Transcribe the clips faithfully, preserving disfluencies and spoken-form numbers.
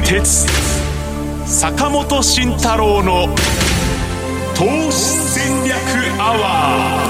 哲坂本慎太郎の投資戦略アワ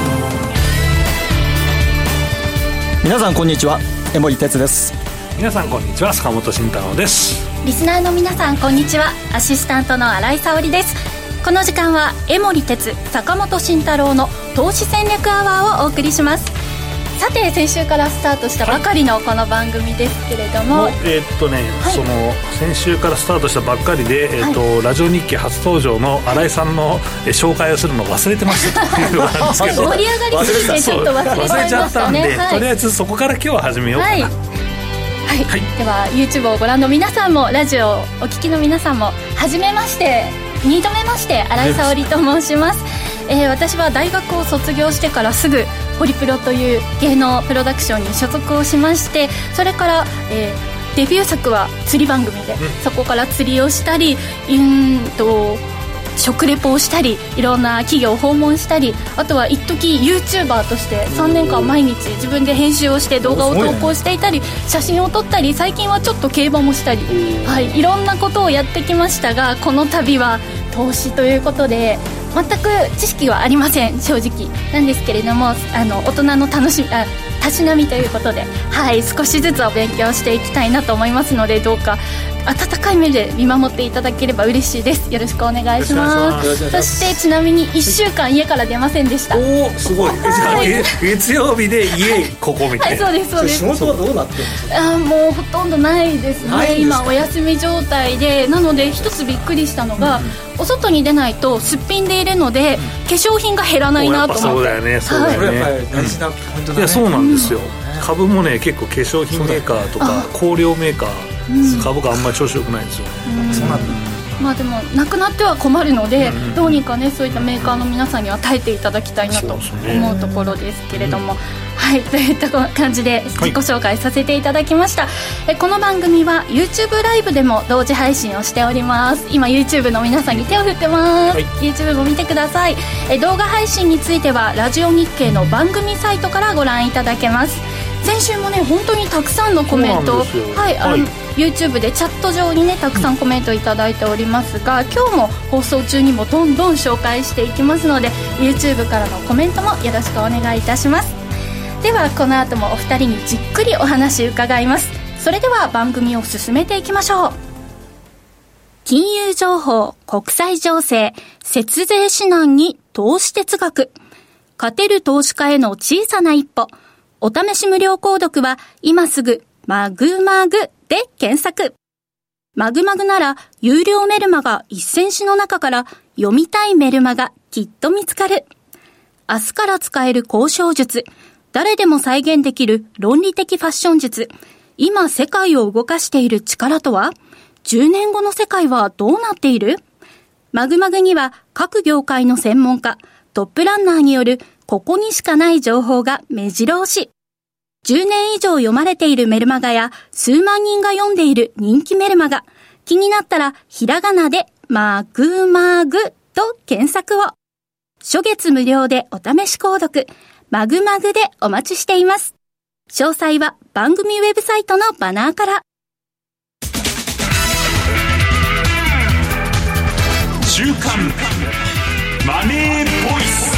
ー。皆さんこんにちは、江森哲です。 皆さんこんにちは、坂本慎太郎です。 リスナーの皆さんこんにちは、アシスタントの新井沙織です。この時間は江森哲坂本慎太郎の投資戦略アワーをお送りします。さて、先週からスタートしたばかりのこの番組ですけれども、 はい、えーっとね、はい、その先週からスタートしたばっかりで、えーっとはい、ラジオ日経初登場の新井さんの、えー、紹介をするのを忘れてましたというのなんですけど盛り上がりすぎてちょっと忘れちゃいましたね。 忘れちゃったんで、はい、とりあえずそこから今日は始めようかな、はいはいはい、では YouTube をご覧の皆さんもラジオをお聞きの皆さんもはじめまして、にどめまして、新井沙織と申します。えー、私は大学を卒業してからすぐホリプロという芸能プロダクションに所属をしまして、それから、えー、デビュー作は釣り番組で、うん、そこから釣りをしたり、うんと食レポをしたり、いろんな企業を訪問したり、あとは一時 YouTuber としてさんねんかん毎日自分で編集をして動画を投稿していたり、写真を撮ったり、最近はちょっと競馬もしたり、はい、いろんなことをやってきましたが、この度は投資ということで全く知識はありません、正直なんですけれども、あの大人の楽しみ、あたしなみということで、はい、少しずつお勉強していきたいなと思いますので、どうか温かい目で見守っていただければ嬉しいです。よろしくお願いします。そしてちなみにいっしゅうかん家から出ませんでした。 おー、すごい、はい、月曜日で家ここみたいな、 はい、そうですそうです。 仕事はどうなってるんですか？ あもうほとんどないですね。今お休み状態で、なので一つびっくりしたのが、うん、お外に出ないとすっぴんでいるので、うん、化粧品が減らないなと思って。 そうだよね、そうだよね、はい、やっぱり大事なポイントだね。いや、そうなんですよ、うん、株もね結構化粧品メーカーとか香料メーカー、うん、株があんまり調子よくないんですよ、 うん、そうなんだ。まあでもなくなっては困るので、うん、どうにかねそういったメーカーの皆さんには耐えていただきたいなと思うところですけれども、うん、はい、といった感じで自己紹介させていただきました、はい、えこの番組は YouTube ライブでも同時配信をしております。今 YouTube の皆さんに手を振ってます、はい、YouTube も見てください。え動画配信についてはラジオ日経の番組サイトからご覧いただけます。先週もね本当にたくさんのコメント、はい、あの、はい、YouTube でチャット上にねたくさんコメントいただいておりますが、うん、今日も放送中にもどんどん紹介していきますので YouTube からのコメントもよろしくお願いいたします。ではこの後もお二人にじっくりお話伺います。それでは番組を進めていきましょう。金融情報、国際情勢、節税指南に投資哲学、勝てる投資家への小さな一歩。お試し無料購読は今すぐマグマグで検索。マグマグなら有料メルマガせんしの中から読みたいメルマガきっと見つかる。明日から使える交渉術、誰でも再現できる論理的ファッション術、今世界を動かしている力とは？じゅうねんごの世界はどうなっている？マグマグには各業界の専門家、トップランナーによるここにしかない情報が目白押し。じゅうねん以上読まれているメルマガや数万人が読んでいる人気メルマガ。気になったらひらがなでマグマグと検索を。初月無料でお試し購読。マグマグでお待ちしています。詳細は番組ウェブサイトのバナーから。 週刊マネーボイス。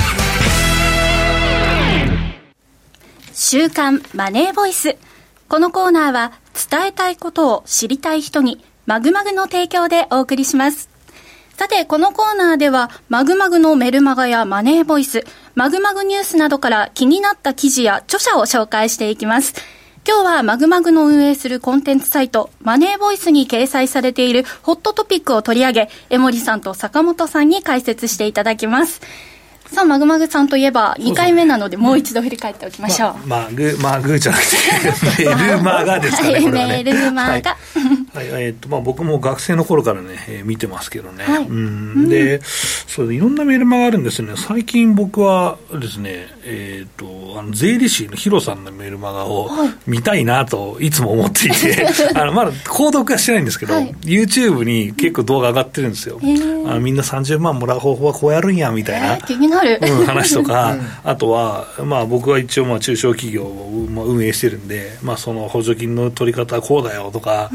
週刊マネーボイス。このコーナーは伝えたいことを知りたい人にマグマグの提供でお送りします。さてこのコーナーではマグマグのメルマガやマネーボイス、マグマグニュースなどから気になった記事や著者を紹介していきます。今日はマグマグの運営するコンテンツサイトマネーボイスに掲載されているホットトピックを取り上げ、江森さんと坂本さんに解説していただきます。さあマグマグさんといえばにかいめなのでもう一度振り返っておきましょう。 ま、マグマグじゃなくてメルマガですかね、これはね。 メルマガ、はいはい、えーっとまあ、僕も学生の頃からね、えー、見てますけどね、はい、うんでそういろんなメルマガあるんですよね。最近僕はですね、えー、っとあの税理士のヒロさんのメルマガを見たいなといつも思っていて、はい、あのまだ購読はしてないんですけど、はい、YouTube に結構動画上がってるんですよ。あのみんなさんじゅうまんもらう方法はこうやるんやみたいな、 えー、気になる、 うん、話とか、うん、あとは、まあ、僕は一応まあ中小企業を運営してるんで、まあ、その補助金の取り方はこうだよとかいう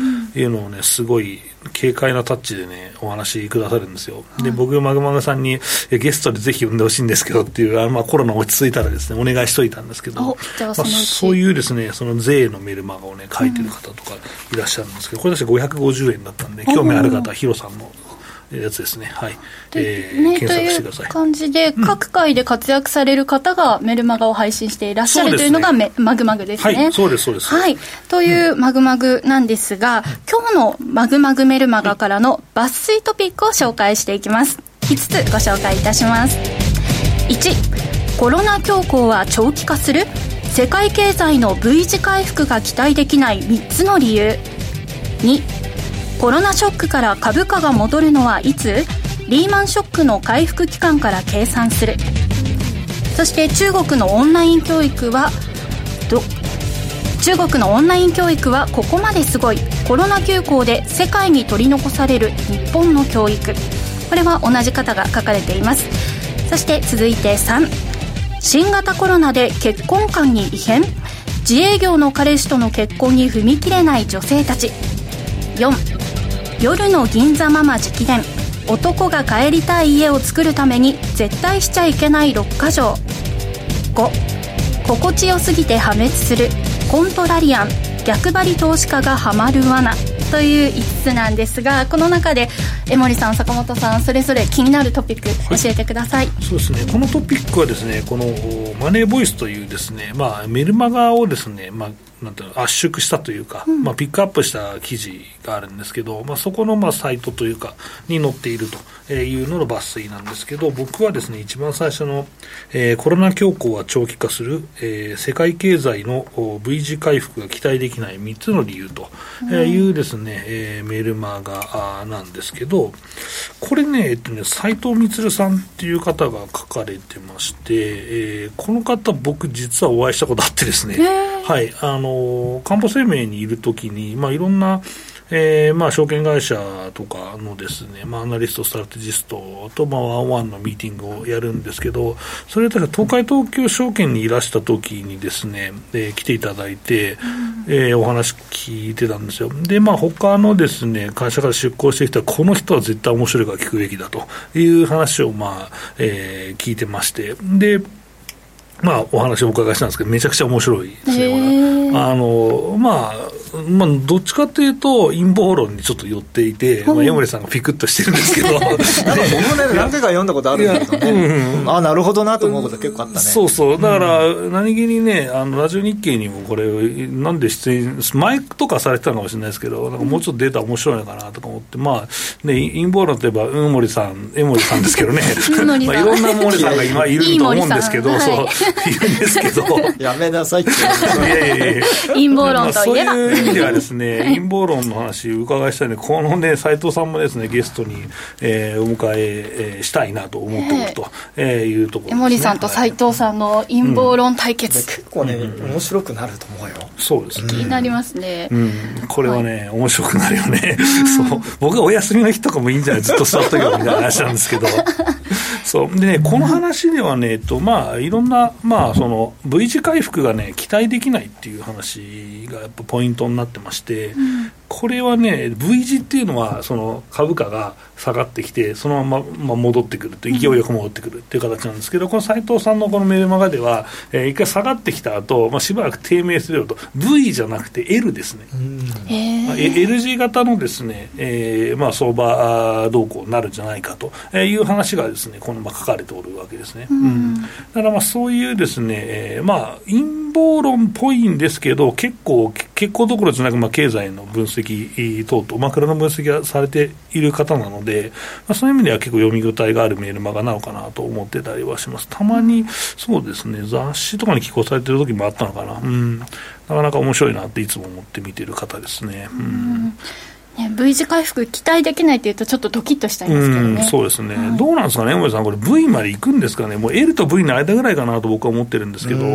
いうのをねすごい軽快なタッチでねお話しくださるんですよ。で僕マグマグさんにゲストでぜひ呼んでほしいんですけどっていうあの、まあ、コロナ落ち着いたらですねお願いしといたんですけど、まあ、そういうですねその税のメルマガをね書いてる方とかいらっしゃるんですけど、これ確かごひゃくごじゅうえんだったんで興味ある方はヒロさんのやつですね、はい、えーね、検索してください。 という感じで、うん、各界で活躍される方がメルマガを配信していらっしゃるというのが、ね、マグマグですね。 はい、そうですそうです、 はい、というマグマグなんですが、うん、今日のマグマグメルマガからの抜粋トピックを紹介していきます。いつつご紹介いたします。いち、コロナ恐慌は長期化する？世界経済の V 字回復が期待できないみっつの理由。に、コロナショックから株価が戻るのはいつ？リーマンショックの回復期間から計算する。そして中国のオンライン教育はど中国のオンライン教育はここまですごい。コロナ休校で世界に取り残される日本の教育。これは同じ方が書かれています。そして続いてさん、新型コロナで結婚観に異変？自営業の彼氏との結婚に踏み切れない女性たち。よん、夜の銀座ママ直伝、男が帰りたい家を作るために絶対しちゃいけないろっか条。ご、心地よすぎて破滅するコントラリアン、逆張り投資家がハマる罠といういつつなんですが、この中で江森さん、坂本さん、それぞれ気になるトピック教えてください。 はい、そうですね、このトピックはですね、このマネーボイスというですね、まあ、メルマガをですね、まあなんていうの圧縮したというか、うん、まあ、ピックアップした記事があるんですけど、まあ、そこのまあサイトというかに載っているというのの抜粋なんですけど、僕はですね一番最初の、えー、コロナ恐慌は長期化する、えー、世界経済の V 字回復が期待できないみっつの理由というですね、うん、えー、メルマガなんですけど、これね、えっとね斉藤充さんっていう方が書かれてまして、えー、この方僕実はお会いしたことあってですね、はい、あのかんぽ生命にいるときに、まあ、いろんな、えーまあ、証券会社とかのですね、まあ、アナリスト、ストラテジストと、まあ、ワンワンのミーティングをやるんですけど、それだから東海東京証券にいらしたときにですね、えー、来ていただいて、うん、えー、お話聞いてたんですよ。で、まあ、他のですね会社から出向してきたこの人は絶対面白いから聞くべきだという話を、まあえー、聞いてまして、でまあ、お話をお伺いしたんですけど、めちゃくちゃ面白いですね。あの、まあ、まあ、どっちかというと陰謀論にちょっと寄っていて、まあ、江森さんがピクッとしてるんですけどなんか僕もね何回か読んだことあるんだけどね、うんうん、あなるほどなと思うこと結構あったね。 そうそう、だから何気にね、あのラジオ日経にもこれなんで出演前とかされてたのかもしれないですけど、なんかもうちょっとデータ面白いのかなとか思って、まあね、陰謀論といえばうん森さん江森さんですけどねまあ、いろんな森さんが今いると思うんですけど、いいそういるんですけどやめなさいっていやいやいや陰謀論といえば、 まあ、そういう意味ではですね陰謀論の話を伺いしたいので、このね斉藤さんもですねゲストに、えー、お迎ええー、したいなと思っておると、えー、いうところですね。 江森さんと斉藤さんの陰謀論対決、 うん、結構ね、うん、面白くなると思うよ。 そうですね、 気になりますね、 うん、これはね、はい、面白くなるよねそう僕がお休みの日とかもいいんじゃない、ずっと座っとけよみたいな話なんですけどそうでね、この話ではね、えっとまあ、いろんな、まあ、その V 字回復がね期待できないっていう話がやっぱポイントになってまして、うん、これはね V 字っていうのはその株価が下がってきてそのまま、まあ、戻ってくると、勢いよく戻ってくるっていう形なんですけど、この斉藤さんのこのメルマガでは、えー、一回下がってきた後、まあしばらく低迷すると V じゃなくて L ですね、うん、まあ、L 字型のですね、えーまあ、相場動向になるんじゃないかという話がですねこのまま書かれておるわけですね、うんうん、だからまあそういうですね、えー、まあ陰謀論っぽいんですけど、結構結構どころじゃなく、まあ、経済の分析等々マクロの分析がされている方なので、まあ、そういう意味では結構読み応えがあるメールマガなのかなと思ってたりはします。たまにそうですね雑誌とかに寄稿されてる時もあったのかな、うん、なかなか面白いなっていつも思って見てる方ですね、うんうんね、V 字回復期待できないっていうとちょっとドキッとしちゃいますけどね、 うん、そうですね、 はい、 どうなんですかね江森さん、これ V まで行くんですかね。もう L と V の間ぐらいかなと僕は思ってるんですけど、うん、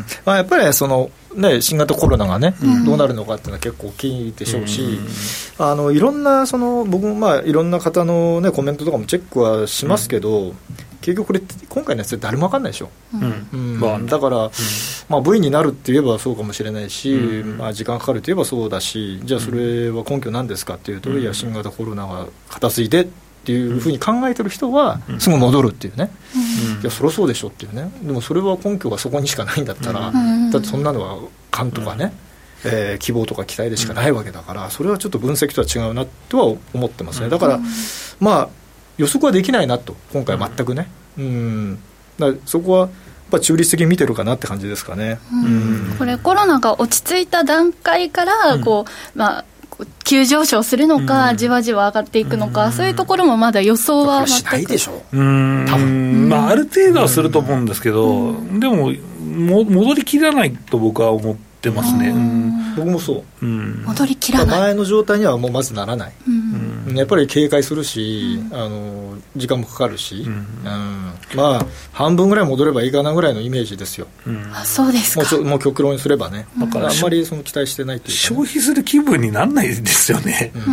まあ、やっぱりその、ね、新型コロナがね、うん、どうなるのかっていうのは結構大きいでしょうし、うん、あのいろんなその僕もまあいろんな方の、ね、コメントとかもチェックはしますけど、うん、 結局これ今回のやつ誰も分かんないでしょ、 うんうんまあ、 だから、うんまあ、ブイ になるって言えばそうかもしれないし、 うんまあ、時間かかると言えばそうだし、じゃあそれは根拠なんですかっていうと、うん、いや新型コロナが片付いてっていうふうに考えてる人はすぐ戻るっていうね、うん、いやそりゃそうでしょっていうね。でもそれは根拠がそこにしかないんだったら、うん、だってそんなのは勘とかね、うんえー、希望とか期待でしかないわけだから、それはちょっと分析とは違うなとは思ってますね。だから、うん、まあ予測はできないなと今回全くね、うん、だからそこはやっぱ中立的に見てるかなって感じですかね、 うんうん、これコロナが落ち着いた段階からこう、うんまあ急上昇するのか、うん、じわじわ上がっていくのか、うん、そういうところもまだ予想は全くしないでしょう。 うーん多分、まあ、ある程度はすると思うんですけど、うん、でもも戻りきらないと僕は思ってますね、うん、 僕もそう、 うん、戻りきらない前の状態にはもうまずならない、うん、やっぱり警戒するし、うん、あの時間もかかるし、うんうん、まあ半分ぐらい戻ればいいかなぐらいのイメージですよ、うん、 あそうですか。 もうちょもう極論にすればね、だからあんまりその期待してないというか、ね、 消費する気分にならないですよね、うん、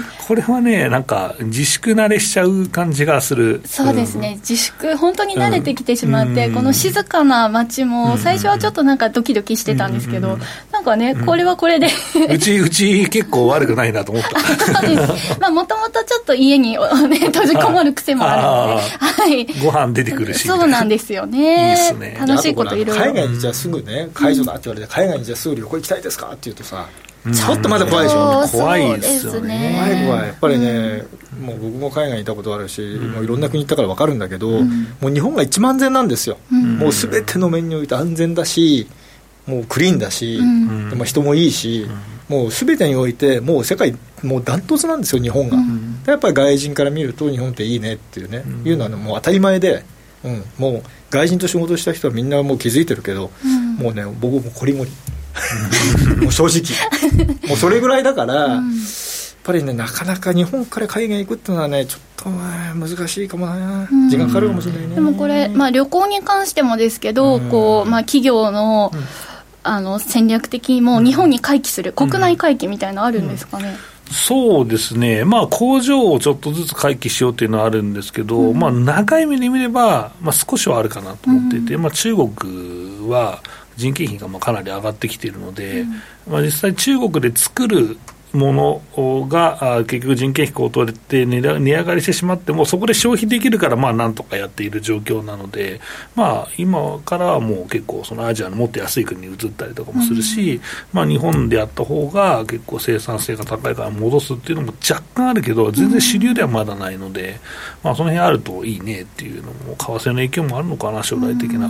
これはねなんか自粛慣れしちゃう感じがする。 そうですね、うん、自粛本当に慣れてきてしまって、うん、この静かな街も最初はちょっとなんかドキドキしてたんですけど、うん、なんかねこれはこれで、 うん、うちうち結構悪くないなと思ったそうですまあもともとちょっと家に、ね、閉じこもる癖もあるので、はい、 ご飯出てくるしそうなんですよね。いいっすね。楽しいこといろいろ。 海外にじゃあすぐね解除だって言われて、海外にじゃあすぐ旅行行きたいですかって言うとさ、うん、ちょっとまだ怖いでしょ、 うん、怖いですよね。 怖い怖いやっぱりね、うん、もう僕も海外にいたことあるし、うん、もういろんな国行ったから分かるんだけど、うん、もう日本が一番安全なんですよ、うん、もう全ての面において安全だし、もうクリーンだし、うん、でも人もいいし、うん、もう全てにおいてもう世界もうダントツなんですよ日本が、うん、やっぱり外人から見ると日本っていいねっていうね、うん、いうのは、ね、もう当たり前で、うん、もう外人と仕事した人はみんなもう気づいてるけど、うん、もうね僕もコリモリもう正直もうそれぐらいだから、うん、やっぱりねなかなか日本から海外行くっていうのはねちょっと難しいかもな、うん、時間かかるかもしれないね。 でもこれ、まあ、旅行に関してもですけど、うん、こうまあ、企業の、うんあの戦略的にも日本に回帰する、うん、国内回帰みたいなのあるんですかね、うんうん、 そうですね、まあ、工場をちょっとずつ回帰しようというのはあるんですけど、うんまあ、長い目で見れば、まあ、少しはあるかなと思っていて、うんまあ、中国は人件費がまあかなり上がってきているので、うんまあ、実際中国で作るものが結局人件費高騰で値上がりしてしまってもそこで消費できるからまあなんとかやっている状況なので、まあ、今からはもう結構そのアジアのもっと安い国に移ったりとかもするし、うんまあ、日本でやった方が結構生産性が高いから戻すっていうのも若干あるけど全然主流ではまだないので、まあ、その辺あるといいねっていうのも為替の影響もあるのかな将来的な、うん、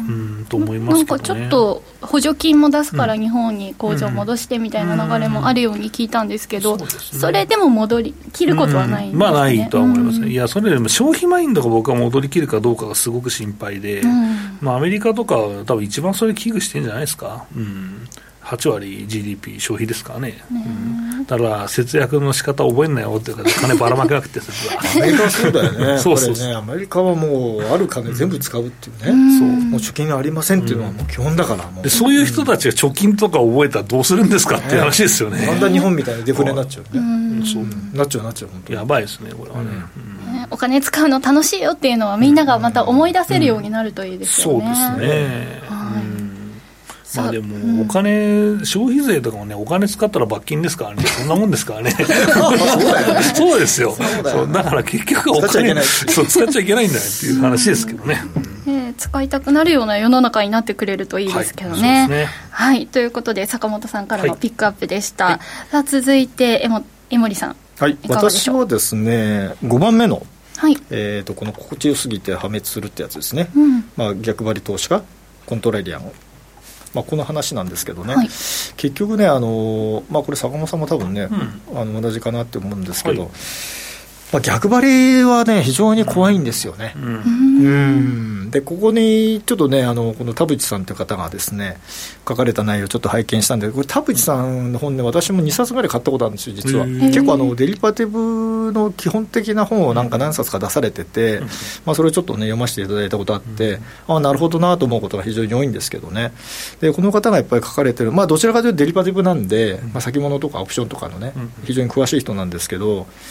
と思いますけどね。 なんかちょっと補助金も出すから日本に工場を戻してみたいな流れもあるように聞いたんですけど、うんうん そ, ね、それでも戻り切ることはないんですね、 うん、まあないとは思いますね、うん、いやそれでも消費マインドが僕は戻り切るかどうかがすごく心配で、うんまあ、アメリカとかは多分一番それ危惧してるんじゃないですか、うんはち割 ジーディーピー 消費ですからね、ねうん、だから節約の仕方覚えんなよっていうか金ばらまけなくてアメリカはそうだよねそうそうそうねアメリカはもうある金全部使うっていうね、うん、そうもう貯金がありませんっていうのはもう基本だから、もうでそういう人たちが貯金とか覚えたらどうするんですかっていう話ですよね。 だんだん日本みたいなデフレになっちゃうね、うん、 そうなっちゃうなっちゃう本当にやばいですねこれはね、 うんうん、お金使うの楽しいよっていうのはみんながまた思い出せるようになるといいですよね、 うんうん、そうですね、はいうんまあ、でもお金、うん、消費税とかもねお金使ったら罰金ですからねそんなもんですからねそうだよねそうですよそうだよ、ね、そうだから結局お金使っちゃいけないそう使っちゃいけないんだよっていう話ですけどね、 えー、使いたくなるような世の中になってくれるといいですけどね、はい、そうですね、はい、ということで坂本さんからのピックアップでした、はい、さあ続いて江も江森さん、 はい、いかがでしょう。私はですねごばんめの、 はいえー、とこの心地よすぎて破滅するってやつですね、 うんまあ、逆張り投資家コントラリアンをまあ、この話なんですけどね、はい、結局ねあの、まあ、これ坂本さんも多分ね、うん、あの同じかなって思うんですけど、はいまあ、逆張りはね非常に怖いんですよね、うんうんでここにちょっとねあのこの田淵さんという方がですね書かれた内容をちょっと拝見したんでこれ田淵さんの本ね私もにさつぐらい買ったことあるんですよ実は。結構あのデリバティブの基本的な本をなんか何冊か出されてて、うんまあ、それをちょっとね読ませていただいたことあって、うん、あなるほどなと思うことが非常に多いんですけどね。でこの方がやっぱり書かれてる、まあ、どちらかというとデリバティブなんで、まあ、先物とかオプションとかのね非常に詳しい人なんですけど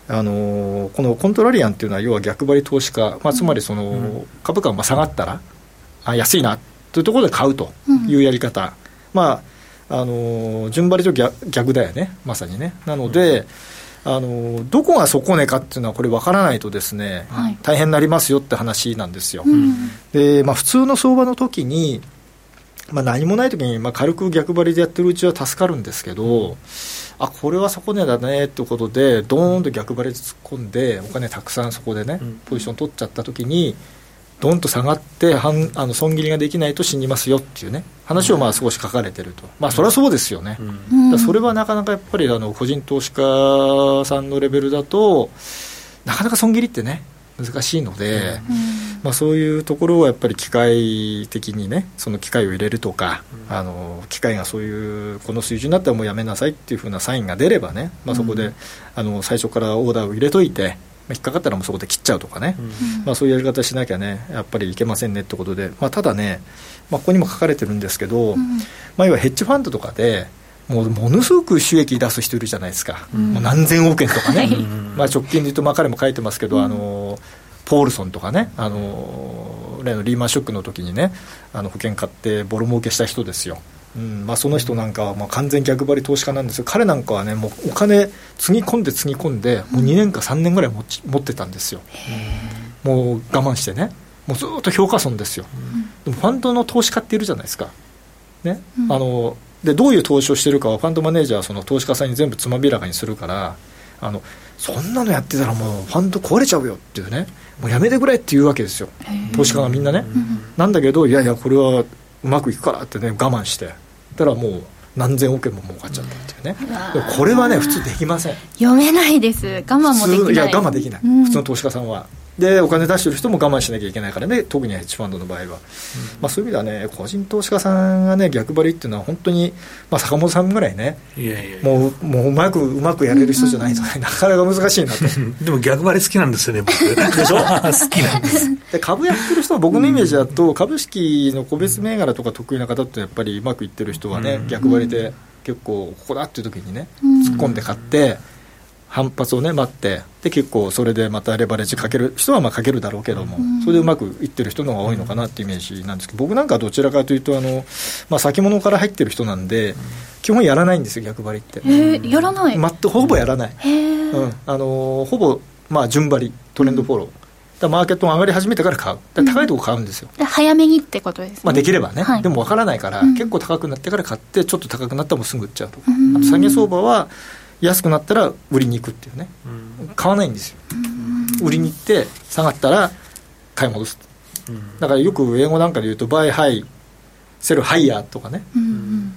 あのこのコントラリアンっていうのは要は逆張り投資家、まあ、つまりその、うん、株価が下がったらあ安いなというところで買うというやり方、うん、まああの順張りと 逆, 逆だよねまさにね。なので、うん、あのどこが底値かっていうのはこれ分からないとですね、はい、大変になりますよって話なんですよ、うん、で、まあ、普通の相場の時に、まあ、何もない時に、まあ、軽く逆張りでやってるうちは助かるんですけど、うん、あこれは底値だねってことでドーンと逆張りで突っ込んでお金たくさんそこでね、うん、ポジション取っちゃった時にドンと下がって半あの損切りができないと死にますよっていうね話をまあ少し書かれてると、まあそれはそうですよね、うん、だそれはなかなかやっぱりあの個人投資家さんのレベルだとなかなか損切りってね難しいので、うんまあ、そういうところはやっぱり機械的にねその機械を入れるとか、うん、あの機械がそういうこの水準になったらもうやめなさいっていう風なサインが出ればね、まあ、そこで、うん、あの最初からオーダーを入れといて引っかかったらもうそこで切っちゃうとかね、うんまあ、そういうやり方しなきゃねやっぱりいけませんねってことで、まあ、ただね、まあ、ここにも書かれてるんですけど、うんまあ、要はヘッジファンドとかでもうものすごく収益出す人いるじゃないですか、うん、もう何千億円とかね、はいまあ、直近で言うと、まあ、彼も書いてますけど、うん、あのポールソンとかねあの例のリーマンショックの時にねあの保険買ってボロ儲けした人ですよ、うんまあ、その人なんかはもう完全逆張り投資家なんですよ。彼なんかはねもうお金つぎ込んでつぎ込んでもうにねんかさんねんぐらい持ち持ってたんですよ。もう我慢してねもうずっと評価損ですよ、うん、でもファンドの投資家っているじゃないですか、ねうん、あのでどういう投資をしてるかはファンドマネージャーはその投資家さんに全部つまびらかにするからあのそんなのやってたらもうファンド壊れちゃうよっていうねもうやめてくれって言うわけですよ投資家がみんなね、うん、なんだけどいやいやこれはうまくいくからってね我慢してたらもう何千億円も儲かっちゃったっていうね、うん、これはね普通できません。 読めないです。我慢もできない。 いや我慢できない、うん、普通の投資家さんはでお金出してる人も我慢しなきゃいけないからね特にヘッジファンドの場合は、うんまあ、そういう意味ではね個人投資家さんがね逆張りっていうのは本当に、まあ、坂本さんぐらいねいやいやいやもう、もううまくうまくやれる人じゃないとね、うんうん、なかなか難しいなとでも逆張り好きなんですよね僕でしょ好きなんですで株やってる人は僕のイメージだと、うん、株式の個別銘柄とか得意な方ってやっぱりうまくいってる人はね、うん、逆張りで結構ここだっていう時にね、うん、突っ込んで買って反発をね待ってで結構それでまたレバレッジかける人はまあかけるだろうけども、うん、それでうまくいってる人の方が多いのかなっていうイメージなんですけど僕なんかはどちらかというとあの、まあ、先物から入ってる人なんで、うん、基本やらないんですよ逆張りって。 へやらない、 ま、ほぼやらない、うん、あのほぼ、まあ、順張りトレンドフォロー、うん、だマーケットが上がり始めてから買うだ高いとこ買うんですよ、 うん、早めにってことですね、 まあ、できればね、はい、でも分からないから、うん、結構高くなってから買ってちょっと高くなったらもうすぐ売っちゃうとか、うん、あと下げ相場は安くなったら売りに行くっていうね、うん、買わないんですよ、うん、売りに行って下がったら買い戻す、うん、だからよく英語なんかで言うとバイハイセルハイヤーとかね、うん、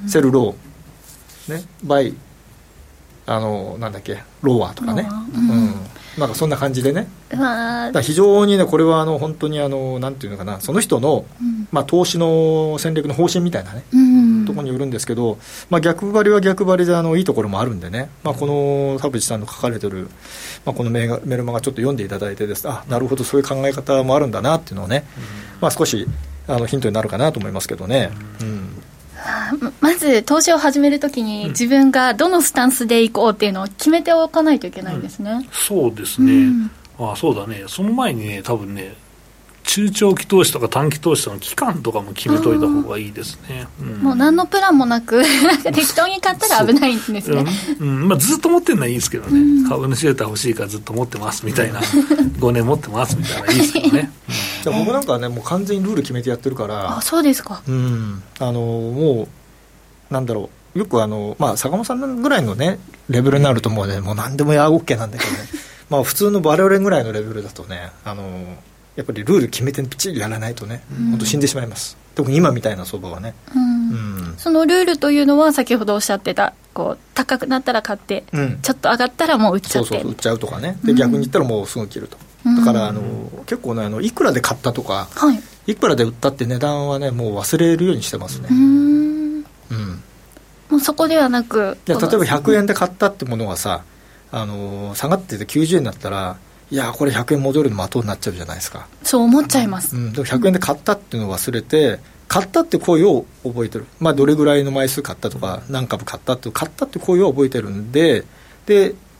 セルロー、ね、バイあのなんだっけローワーとかね、うんうん、なんかそんな感じでねだから非常にねこれはあの本当にあのなんていうのかなその人の、うんまあ、投資の戦略の方針みたいなね、うん、ところによるんですけど、まあ、逆張りは逆張りであのいいところもあるんでね、まあ、この田淵さんの書かれてる、まあ、このメルマガちょっと読んでいただいてですあなるほどそういう考え方もあるんだなっていうのをね、うんまあ、少しあのヒントになるかなと思いますけどね、うんまず投資を始めるときに自分がどのスタンスでいこうっていうのを決めておかないといけないんですね、うん、 そうですね、うん、あそうだねその前にね多分ね中長期投資とか短期投資との期間とかも決めといた方がいいですね、うん、もう何のプランもなく適当に買ったら危ないんですね、 うんうんまあ、ずっと持ってるのはいいですけどね、うん、株主データ欲しいからずっと持ってますみたいなごねん持ってますみたいないいですけどね、 うん、僕なんかはねもう完全にルール決めてやってるからあそうですか、 うん、あのもうなんだろうよくあの、まあ、坂本さんぐらいのねレベルになるともうねもう何でもや OK なんだけどねまあ普通の我々ぐらいのレベルだとねあのやっぱりルール決めてピッチリやらないとね、うん、本当死んでしまいます。特に今みたいな相場はね、うんうん、そのルールというのは先ほどおっしゃってたこう高くなったら買って、うん、ちょっと上がったらもう売っちゃってそうそう売っちゃうとかねで、うん、逆に言ったらもうすぐ切ると、うん、だからあの結構ねあのいくらで買ったとか、はい、いくらで売ったって値段はねもう忘れるようにしてますね。うーん、うん、 もうそこではなくいや例えばひゃくえんで買ったってものがさあの下がっててきゅうじゅうえんだったらいやこれひゃくえん戻るの的になっちゃうじゃないですか。 そう思っちゃいます、 うん、でもひゃくえんで買ったっていうのを忘れて買ったって声を覚えてる、まあ、どれぐらいの枚数買ったとか何株買ったって買ったって声を覚えてるんでで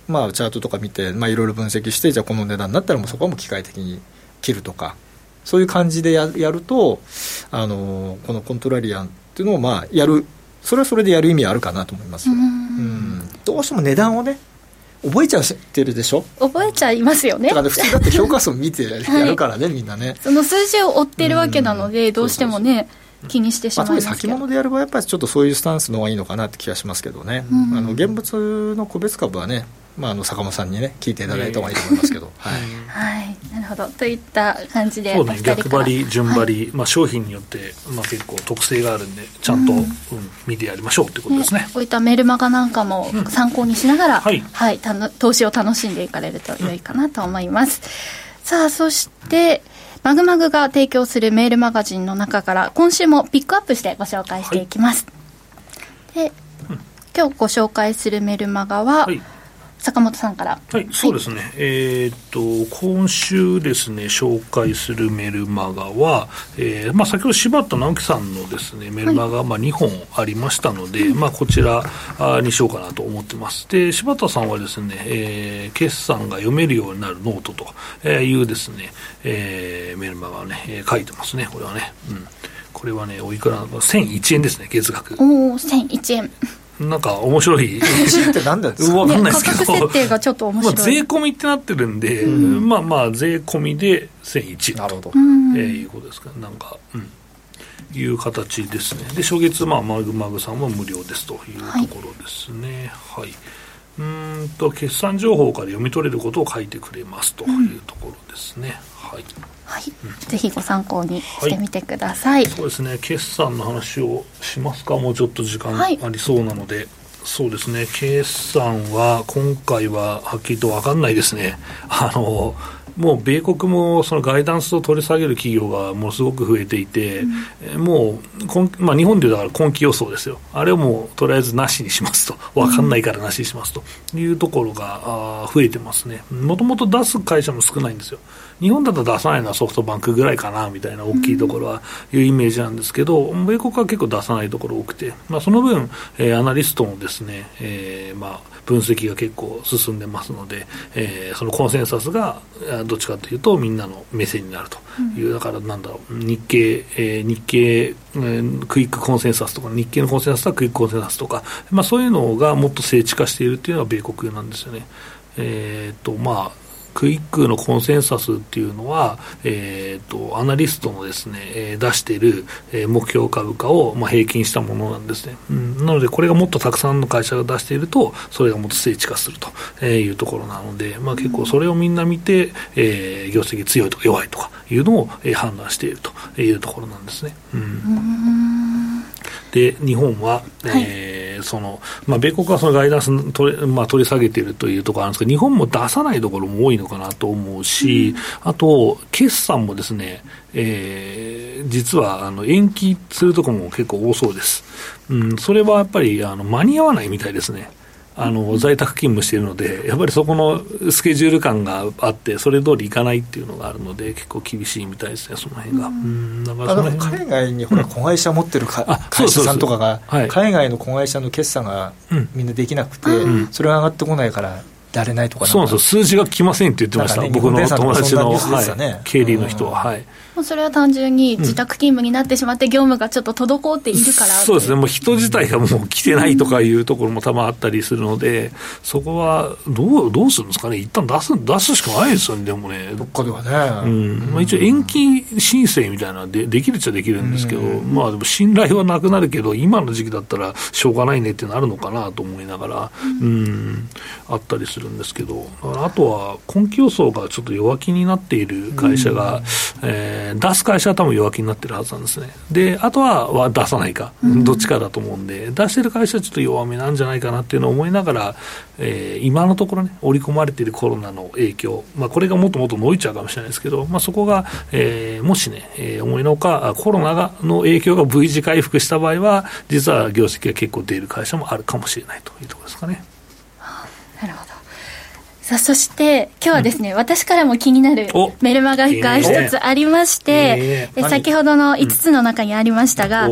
まあ、チャートとか見て、まあ、いろいろ分析して、じゃあこの値段になったらもうそこはもう機械的に切るとか、そういう感じで や, やると、あのこのコントラリアンっていうのをまあやる、それはそれでやる意味あるかなと思います。うんうんどうしても値段をね覚えちゃってるでしょ。 覚えちゃいますよね。 だから普通だって評価数見てやるからね、はい、みんなねその数字を追ってるわけなので、どうしてもねそうそうそう気にしてしまいますけど、 まあ、先物でやる場合やっぱりちょっとそういうスタンスの方がいいのかなって気がしますけどね、うん、あの現物の個別株はね、まあ、あの坂本さんにね聞いていただいた方がいいと思いますけど、はい、 はい、なるほどといった感じで、 そうね、逆張り順張り、はいまあ、商品によって、まあ、結構特性があるんでちゃんと、うんうん、見てやりましょうということですね。 ねこういったメルマガなんかも参考にしながら、うんはいはい、たの投資を楽しんでいかれると良いかなと思います、うん、さあそしてマグマグが提供するメールマガジンの中から今週もピックアップしてご紹介していきます、はいでうん、今日ご紹介するメールマガは、はい坂本さんから。 はい、そうですね。はい、えー、っと、今週ですね、紹介するメルマガは、えー、まあ、先ほど柴田直樹さんのですね、メルマガが、まあ、にほんありましたので、はい、まあ、こちらにしようかなと思ってます。で、柴田さんはですね、えー、決算が読めるようになるノートというですね、えー、メルマガをね、えー、書いてますね、これはね。うん。これはね、おいくらなのか、せんいちえんですね、月額。 おー、せんいちえん。 なんか面白いって何なんですか、 分かんないですけど、 ね、価格設定がちょっと面白い、 まあ、税込みってなってるんで、うん、まあまあ税込みでせんいちえんと、えー、いうことですか、なんか、うん、いう形ですね。で初月、まあ、マグマグさんは無料ですというところですね。はい、はい、うーんと決算情報から読み取れることを書いてくれますというところですね。うん、はいはい、うん、ぜひご参考にしてみてください。 はい、そうですね、決算の話をしますか。もうちょっと時間ありそうなので、はい、そうですね、決算は今回ははっきりと分かんないですね。あのもう米国もそのガイダンスを取り下げる企業がものすごく増えていて、うん、もう今、まあ、日本でいうだから今期予想ですよ、あれをもうとりあえずなしにしますと、分かんないからなしにしますというところがあ増えてますね。もともと出す会社も少ないんですよ。日本だと出さないのはソフトバンクぐらいかなみたいな大きいところはいうイメージなんですけど、米国は結構出さないところ多くて、まあ、その分、えー、アナリストのですね、えーまあ、分析が結構進んでますので、えー、そのコンセンサスがどっちかというとみんなの目線になるという、うん、だからなんだろう、日経、えー、日経、えー、クイックコンセンサスとか日経のコンセンサスとかクイックコンセンサスとか、まあ、そういうのがもっと精緻化しているというのが米国なんですよね。えーとまあクイックのコンセンサスっていうのは、えー、とアナリストのですね、えー、出している、えー、目標株価を、まあ、平均したものなんですね、うん、なのでこれがもっとたくさんの会社が出しているとそれがもっと精緻化するというところなので、まあ、結構それをみんな見て、えー、業績強いとか弱いとかいうのを、えー、判断しているというところなんですね。うん、うーんで日本は、えーはいそのまあ、米国はそのガイダンス取り、まあ、取り下げているというところなんですけど、日本も出さないところも多いのかなと思うし、うん、あと決算もですね、えー、実はあの延期するところも結構多そうです、うん、それはやっぱりあの間に合わないみたいですね。あの在宅勤務しているのでやっぱりそこのスケジュール感があってそれ通りいかないっていうのがあるので結構厳しいみたいですね、その辺が。うんだからその辺海外にほら子会社持ってるか、うん、会社さんとかが海外の子会社の決算がみんなできなくて、うん、それが上がってこないからやれないとか、 そうなんですよ、数字が来ませんって言ってました、ね、僕の友達の、ねはい、経理の人は、はい、 もうそれは単純に自宅勤務になってしまって業務がちょっと滞っているから、うん、 そうですね、もう人自体がもう来てないとかいうところも多分あったりするので、そこはどう、どうするんですかね、一旦出す、出すしかないですよね、でもね、 どっかではね、 うんまあ、一応延期申請みたいなのでできるっちゃできるんですけど、うん、まあでも信頼はなくなるけど今の時期だったらしょうがないねってなるのかなと思いながら、うん、うんあったりするんですけど、あとは今期予想がちょっと弱気になっている会社が、うんえー、出す会社は多分弱気になってるはずなんですね。であとは、は出さないか、うん、どっちかだと思うんで、出してる会社はちょっと弱めなんじゃないかなっていうのを思いながら、えー、今のところね織り込まれているコロナの影響、まあ、これがもっともっと伸びちゃうかもしれないですけど、まあ、そこが、えー、もしね、えー、思いのほかコロナがの影響が V 字回復した場合は実は業績が結構出る会社もあるかもしれないというところですかね。 はあ、なるほど。さあそして今日はですね、うん、私からも気になるメルマガが一つありまして、えーえー、先ほどのいつつの中にありましたが、うん、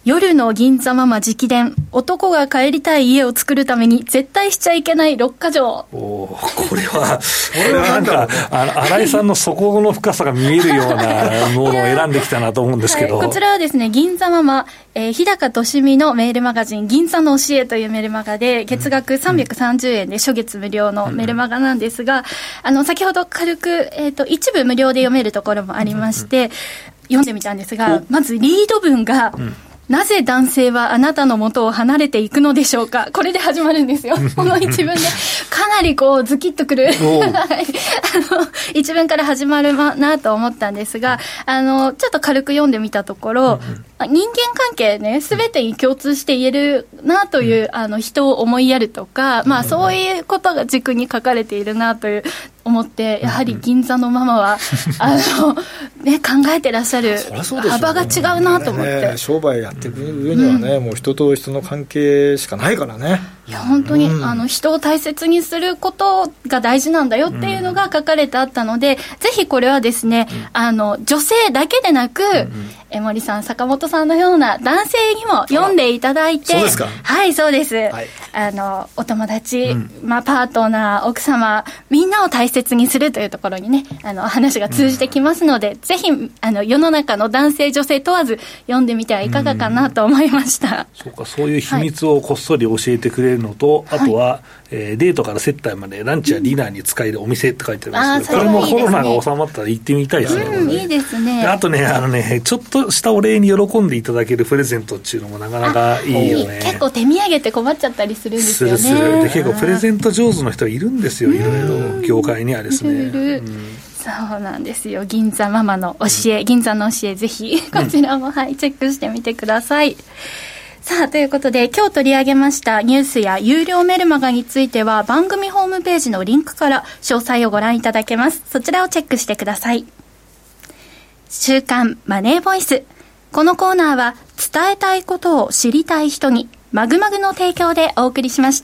夜の銀座ママ直伝、男が帰りたい家を作るために絶対しちゃいけないろっか条。 おこれはこれはなんか新井さんの底の深さが見えるようなものを選んできたなと思うんですけど、 はい、こちらはですね、銀座ママ、えー、日高俊美のメールマガジン銀座の教えというメールマガで月額さんびゃくさんじゅうえんで初月無料のメールマガなんですが、あの先ほど軽く、えーと、一部無料で読めるところもありまして、読んでみたんですが、まずリード文が、うんなぜ男性はあなたの元を離れていくのでしょうか。これで始まるんですよ。この一文でかなりこうズキッとくるあの一文から始まるなと思ったんですが、あのちょっと軽く読んでみたところ、人間関係ね、すべてに共通して言えるなという、あの人を思いやるとか、まあそういうことが軸に書かれているなという思って、やはり銀座のママは、あのね、考えてらっしゃる幅が違うなと思って、 ね、商売やっていく上にはね、うん、もう人と人の関係しかないからね。 いや本当に、うん、あの人を大切にすることが大事なんだよっていうのが書かれてあったので、うん、ぜひこれはですね、うん、あの女性だけでなく、うん、江森さん坂本さんのような男性にも読んでいただいて、 そうですか。 はいそうです、はい、あのお友達、うんまあ、パートナー奥様みんなを大切にするというところにね、あの話が通じてきますので、うん、ぜひあの世の中の男性女性問わず読んでみてはいかがかなと思いました、うん、 そうか、そういう秘密をこっそり教えてくれるのと、はい、あとは、えー、デートから接待までランチやディナーに使えるお店って書いてありますけど、うん、これもコロナが収まったら行ってみたいですね。 うん、いいですね。 あとね、あのね、ちょっとしたお礼に喜んでいただけるプレゼントっていうのもなかなかいいよね。 結構手土産って困っちゃったりするんですよね。 するする。で結構プレゼント上手の人いるんですよ、いろいろ業界にはですね。いるいる、うん、 そうなんですよ。銀座ママの教え、うん、銀座の教えぜひこちらも、はい、チェックしてみてください。さあということで今日取り上げましたニュースや有料メルマガについては番組ホームページのリンクから詳細をご覧いただけます。そちらをチェックしてください。週刊マネーボイス、このコーナーは伝えたいことを知りたい人にマグマグの提供でお送りしました。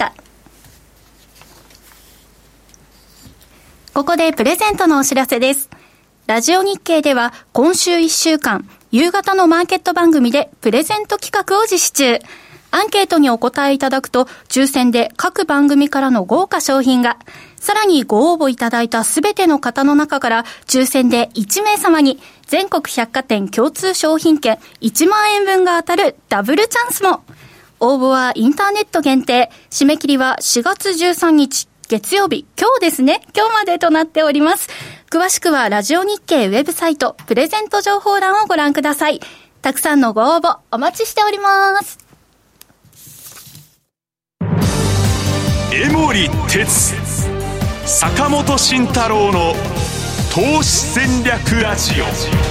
ここでプレゼントのお知らせです。ラジオ日経では今週いっしゅうかん夕方のマーケット番組でプレゼント企画を実施中。アンケートにお答えいただくと抽選で各番組からの豪華賞品が、さらにご応募いただいたすべての方の中から抽選でいちめいさまに全国百貨店共通商品券いちまんえんぶんが当たるダブルチャンスも。応募はインターネット限定、締め切りはしがつじゅうさんにち月曜日、今日ですね、今日までとなっております。詳しくはラジオ日経ウェブサイトプレゼント情報欄をご覧ください。たくさんのご応募お待ちしております。 江守哲、坂本慎太郎の投資戦略ラジオ。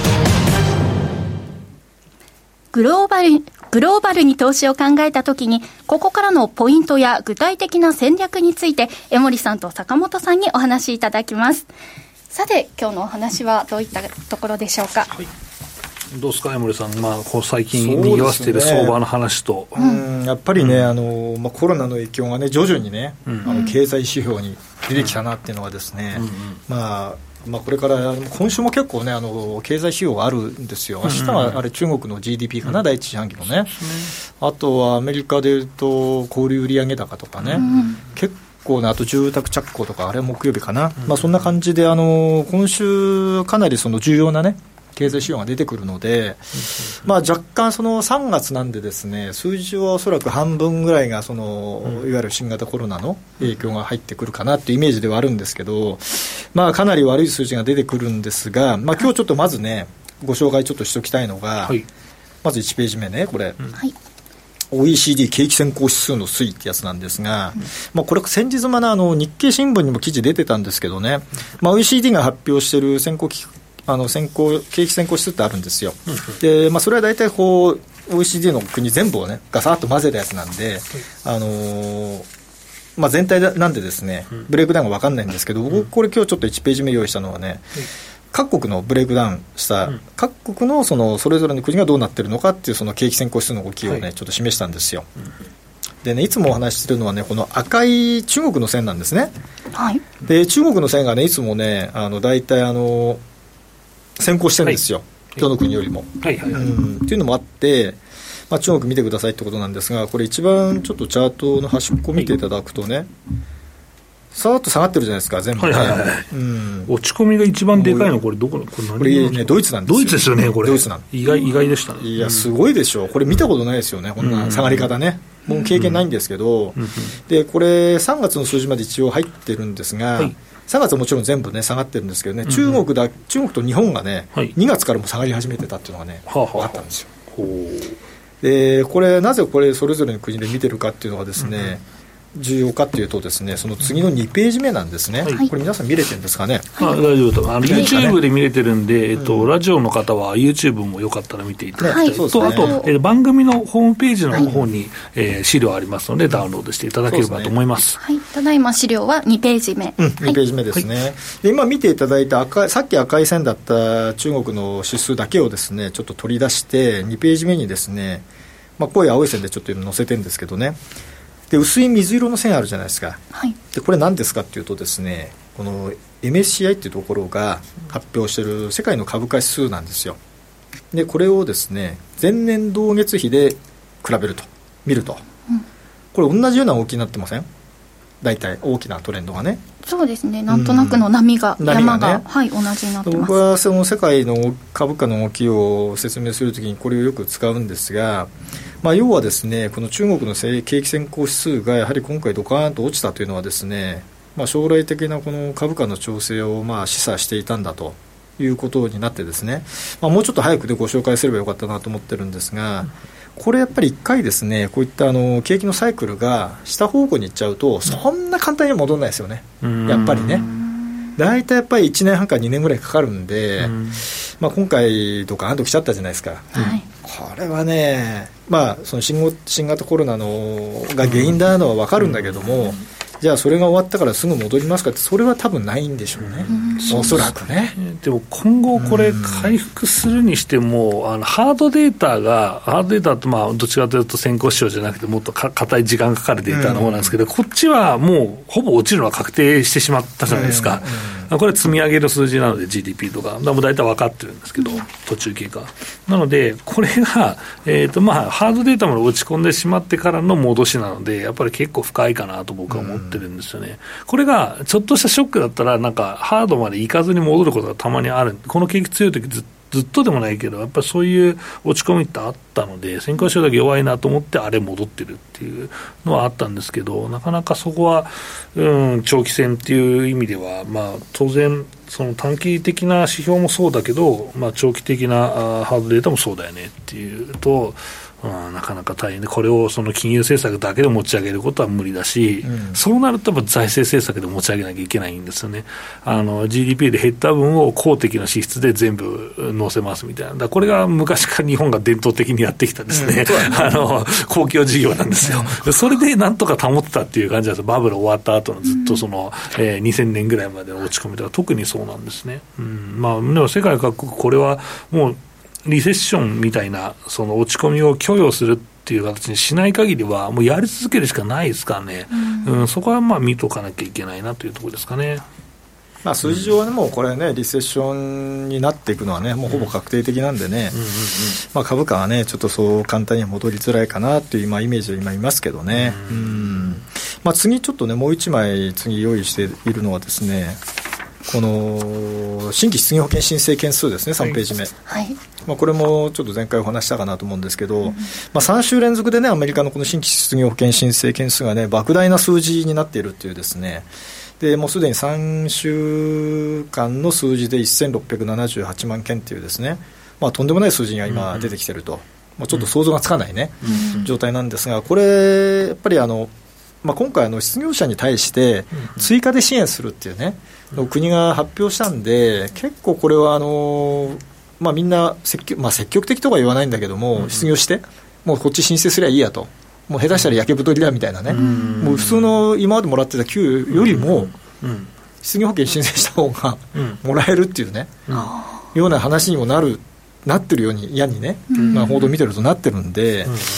グローバルグローバルに投資を考えたときに、ここからのポイントや具体的な戦略について江守さんと坂本さんにお話しいただきます。さて今日のお話はどういったところでしょうか。はい、 どうですか江守さん、まあ、こう最近にぎわせている相場の話と、 う、ね、うんやっぱりね、うんあのまあ、コロナの影響がね徐々にね、うん、あの経済指標に出てきたなっていうのはですね、うんうんまあまあ、これから今週も結構ねあの経済指標があるんですよ。明日はあれ中国の ジーディーピー かな、うん、第一四半期のね、うん、あとはアメリカでいうと小売売上高とかね、うん、結構ねあと住宅着工とかあれ木曜日かな、うんまあ、そんな感じであの今週かなりその重要なね経済指標が出てくるので、まあ、若干そのさんがつなんでですね数字はおそらく半分ぐらいがそのいわゆる新型コロナの影響が入ってくるかなっていうイメージではあるんですけど、まあ、かなり悪い数字が出てくるんですが、まあ、今日ちょっとまずねご紹介ちょっとしておきたいのが、はい、まずいちページ目ねこれ、うんはい、オーイーシーディー 景気先行指数の推移ってやつなんですが、うんまあ、これ先日まだあの日経新聞にも記事出てたんですけどね、まあ、オーイーシーディー が発表している先行あの先行景気先行指数ってあるんですよ、うんでまあ、それは大体こう オーイーシーディー の国全部をねガサッと混ぜたやつなんで、あのーまあ、全体なんでですねブレイクダウンが分かんないんですけど、僕これ今日ちょっといちページ目用意したのはね、各国のブレイクダウンした各国のそのそれぞれの国がどうなってるのかっていうその景気先行指数の動きをねちょっと示したんですよ。でね、いつもお話ししてるのはねこの赤い中国の線なんですね、はい、で中国の線がねいつもねあの大体あの先行してるんですよ、はい、どの国よりも、はいはいはい、うんっていうのもあって、 まあ、中国見てくださいってことなんですが、これ一番ちょっとチャートの端っこ見ていただくとね、はい、さーっと下がってるじゃないですか、全部ね、はいはいはい、うん、 落ち込みが一番でかいの、これどこの、これ何、 これね、ドイツなんですよ。 ドイツですよね、これ。 ドイツなん意外、意外でしたね。 いや、すごいでしょう。これ見たことないですよね、こんな下がり方ね。もう経験ないんですけど、うんうん、で、これさんがつの数字まで一応入ってるんですが、はい、さんがつはもちろん全部ね、下がってるんですけどね、中国だ、中国と日本がね、はい、にがつからも下がり始めてたっていうのがね、はあはあ、あったんですよ。ほう。で、これ、なぜこれ、それぞれの国で見てるかっていうのがですね、うんうん、重要かというとですね、その次のにページ目なんですね、はい、これ皆さん見れてるんですかね。 はい、あ、大丈夫と、あの YouTube で見れてるんで、えっとうん、ラジオの方は YouTube もよかったら見ていただきたい、はい、と、あと、えー、番組のホームページの方に、はい、えー、資料ありますのでダウンロードしていただければと思います。 はい、ただいま資料はにページ目、 うん、にページ目ですね、はい、で今見ていただいた赤い、さっき赤い線だった中国の指数だけをですねちょっと取り出してにページ目にですね、まあ、濃い青い線でちょっと載せてるんですけどね、で薄い水色の線あるじゃないですか、はい、でこれ何ですかっていうとですね、この エムエスシーアイ っていうところが発表している世界の株価指数なんですよ。でこれをですね前年同月比で比べると見ると、うん、これ同じような動きになってません？大体大きなトレンドがね。 そうですね、なんとなくの波が、うん、山が、ね、はい、同じになってます。 僕はその世界の株価の動きを説明するときにこれをよく使うんですが、まあ、要はですね、この中国の景気先行指数がやはり今回ドカーンと落ちたというのはですね、まあ、将来的なこの株価の調整をまあ示唆していたんだということになってですね、まあ、もうちょっと早くでご紹介すればよかったなと思ってるんですが、これやっぱり一回ですね、こういったあの景気のサイクルが下方向に行っちゃうとそんな簡単には戻らないですよね、やっぱりね。大体やっぱりいちねんはんからにねんぐらいかかるんで、んまあ、今回ドカーンと来ちゃったじゃないですか、はい、これはね、まあ、その 新, 新型コロナのが原因だのは分かるんだけども、うん、じゃあそれが終わったからすぐ戻りますかって、それは多分ないんでしょうね、うん、おそらくね。 でも今後これ回復するにしても、うん、あのハードデータがハードデータってまあどちらかというと先行指標じゃなくてもっと硬い時間かかるデータの方なんですけど、うん、こっちはもうほぼ落ちるのは確定してしまったじゃないですか、うん、これは積み上げる数字なので ジーディーピー とかだも大体分かってるんですけど、途中経過なのでこれが、えーとまあ、ハードデータまで落ち込んでしまってからの戻しなので、やっぱり結構深いかなと僕は思ってるんですよね、うん、これがちょっとしたショックだったらなんかハードまで行かずに戻ることがたまにある。この景気強い時ずっとずっとでもないけどやっぱりそういう落ち込みってあったので、先行指標だけ弱いなと思ってあれ戻ってるっていうのはあったんですけど、なかなかそこは、うん、長期戦っていう意味では、まあ、当然その短期的な指標もそうだけど、まあ、長期的なあハードデータもそうだよねっていうと、うん、なかなか大変で、これをその金融政策だけで持ち上げることは無理だし、うん、そうなるとやっぱ財政政策で持ち上げなきゃいけないんですよね。あの ジーディーピー で減った分を公的な支出で全部乗せますみたいな、だこれが昔から日本が伝統的にやってきたですね、うん、あの公共事業なんですよ、うん、それでなんとか保ってたっていう感じなんです。バブル終わった後のずっとその、うんえー、にせんねんぐらいまでの落ち込みとか特にそうなんですね、うんまあ、でも世界各国これはもうリセッションみたいなその落ち込みを許容するっていう形にしない限りはもうやり続けるしかないですからね、うんうん、そこはまあ見とかなきゃいけないなというところですかね。 まあ、数字上はね、もうこれねリセッションになっていくのはねもうほぼ確定的なんでね、うんうんうんまあ、株価はねちょっとそう簡単には戻りづらいかなという今イメージで今いますけどね、うんうんまあ、次ちょっとねもう一枚次用意しているのはですね、この新規失業保険申請件数ですね、さんページ目、はいまあ、これもちょっと前回お話したかなと思うんですけど、うんまあ、さん週連続でねアメリカのこの新規失業保険申請件数がね莫大な数字になっているっていうですね、でもうすでにさんしゅうかんの数字でせんろっぴゃくななじゅうはちまんけんというですね、まあ、とんでもない数字が今出てきていると、うんまあ、ちょっと想像がつかないね、うん、状態なんですが、これやっぱりあの、まあ、今回あの失業者に対して追加で支援するっていうね、うん、国が発表したんで、結構これはあの、まあ、みんな積極、まあ、積極的とは言わないんだけども、うん、失業してもうこっち申請すればいいやと、もう下手したら焼け太りだみたいなね、うん、もう普通の今までもらってた給与よりも失業保険申請した方がもらえるっていうね、うん、ような話にもなるなってるように嫌にね、うんまあ、報道見てるとなってるんで、うん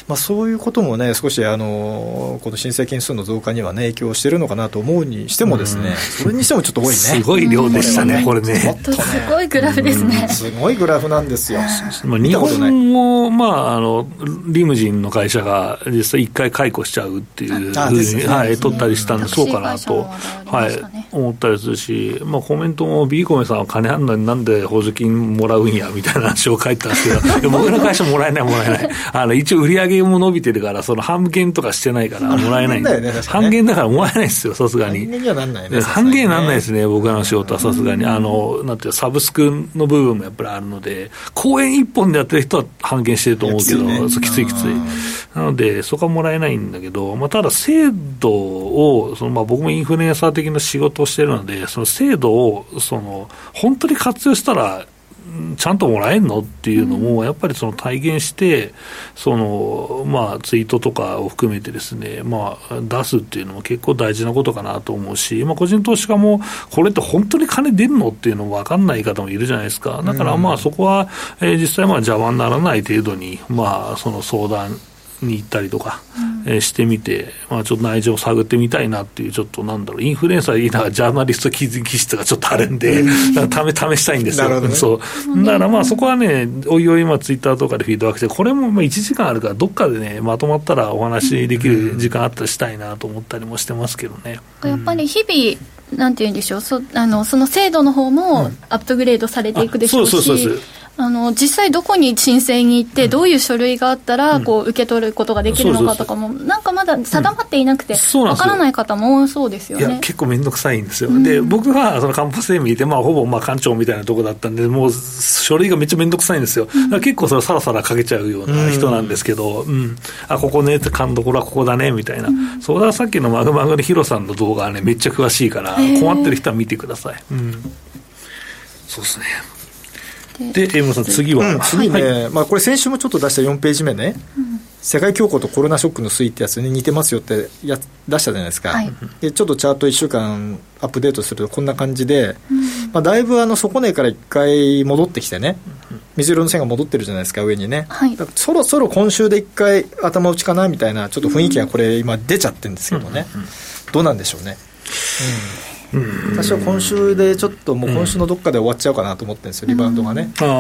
まあ、そういうこともね少しあのこの申請件数の増加には、ね、影響しているのかなと思うにしてもですね、うん、それにしてもちょっと多いねすごい量でしたね、これねすごいグラフですね、 うん、すごいグラフなんですよ、 まあ、日本も、まあ、あのリムジンの会社が実際いっかい解雇しちゃうっていうふうに、ねはい、取ったりしたんでそうかなと、はい、思ったりするし、まあ、コメントも B コメさんは金あんのになんで補助金もらうんやみたいな話を書いてたんですけど僕の会社もらえないもらえないあの一応売り上げも伸びてるからその半減とかしてないからもらえないんで、ねね、半減だからもらえないですよさすがに。 半減にはなんないね。 半減になんないですね僕らの仕事はさすがにあのなんていうサブスクの部分もやっぱりあるので公演一本でやってる人は半減してると思うけどきつい、ね、きついきついなのでそこはもらえないんだけど、まあ、ただ制度をその、まあ、僕もインフルエンサー的な仕事をしてるのでその制度をその本当に活用したらちゃんともらえんのっていうのもやっぱりその体現してその、まあ、ツイートとかを含めてですね、まあ、出すっていうのも結構大事なことかなと思うし、まあ、個人投資家もこれって本当に金出るのっていうのも分かんない方もいるじゃないですか。だからまあそこは、えー、実際まあ邪魔にならない程度に、まあ、その相談に行ったりとか、うんえー、してみて、まあ、ちょっと内情を探ってみたいなっていうちょっとなんだろうインフルエンサー言いながらジャーナリスト気質がちょっとあるんで、うん、だから試したいんですよ。なるほどね、そうだからまあそこはねおいおい今ツイッターとかでフィードバックしてこれもまあいちじかんあるからどっかでねまとまったらお話できる時間あったらしたいなと思ったりもしてますけどね、 うん、やっぱり日々なんて言うんでしょう そ, あのその制度の方もアップグレードされていくでしょうし、うん、そうそうそうそうあの実際どこに申請に行ってどういう書類があったらこう受け取ることができるのかとかもなんかまだ定まっていなくてわからない方も多そうですよね。 いや結構面倒くさいんですよ、うん、で僕はそのカンパスで見て、まあ、ほぼまあ館長みたいなところだったんでもう書類がめっちゃ面倒くさいんですよ。だから結構それさらさらかけちゃうような人なんですけど、うんうん、あここねって勘どころはここだねみたいな、うん、そうださっきのマグマグのヒロさんの動画はねめっちゃ詳しいから困ってる人は見てください、うん、そうですね。で、江村さん次は、 うん、次ね、はいまあ、これ先週もちょっと出したよんページ目ね、うん、世界恐慌とコロナショックの推移ってやつに似てますよってや出したじゃないですか、はい、でちょっとチャートいっしゅうかんアップデートするとこんな感じで、うんまあ、だいぶあの底値からいっかい戻ってきてね水色の線が戻ってるじゃないですか上にね、はい、だそろそろ今週でいっかい頭打ちかなみたいなちょっと雰囲気がこれ今出ちゃってるんですけどね、うんうんうん、どうなんでしょうね、うん私は今週でちょっともう今週のどっかで終わっちゃうかなと思ってるんですよ、リバウンドがね、うん、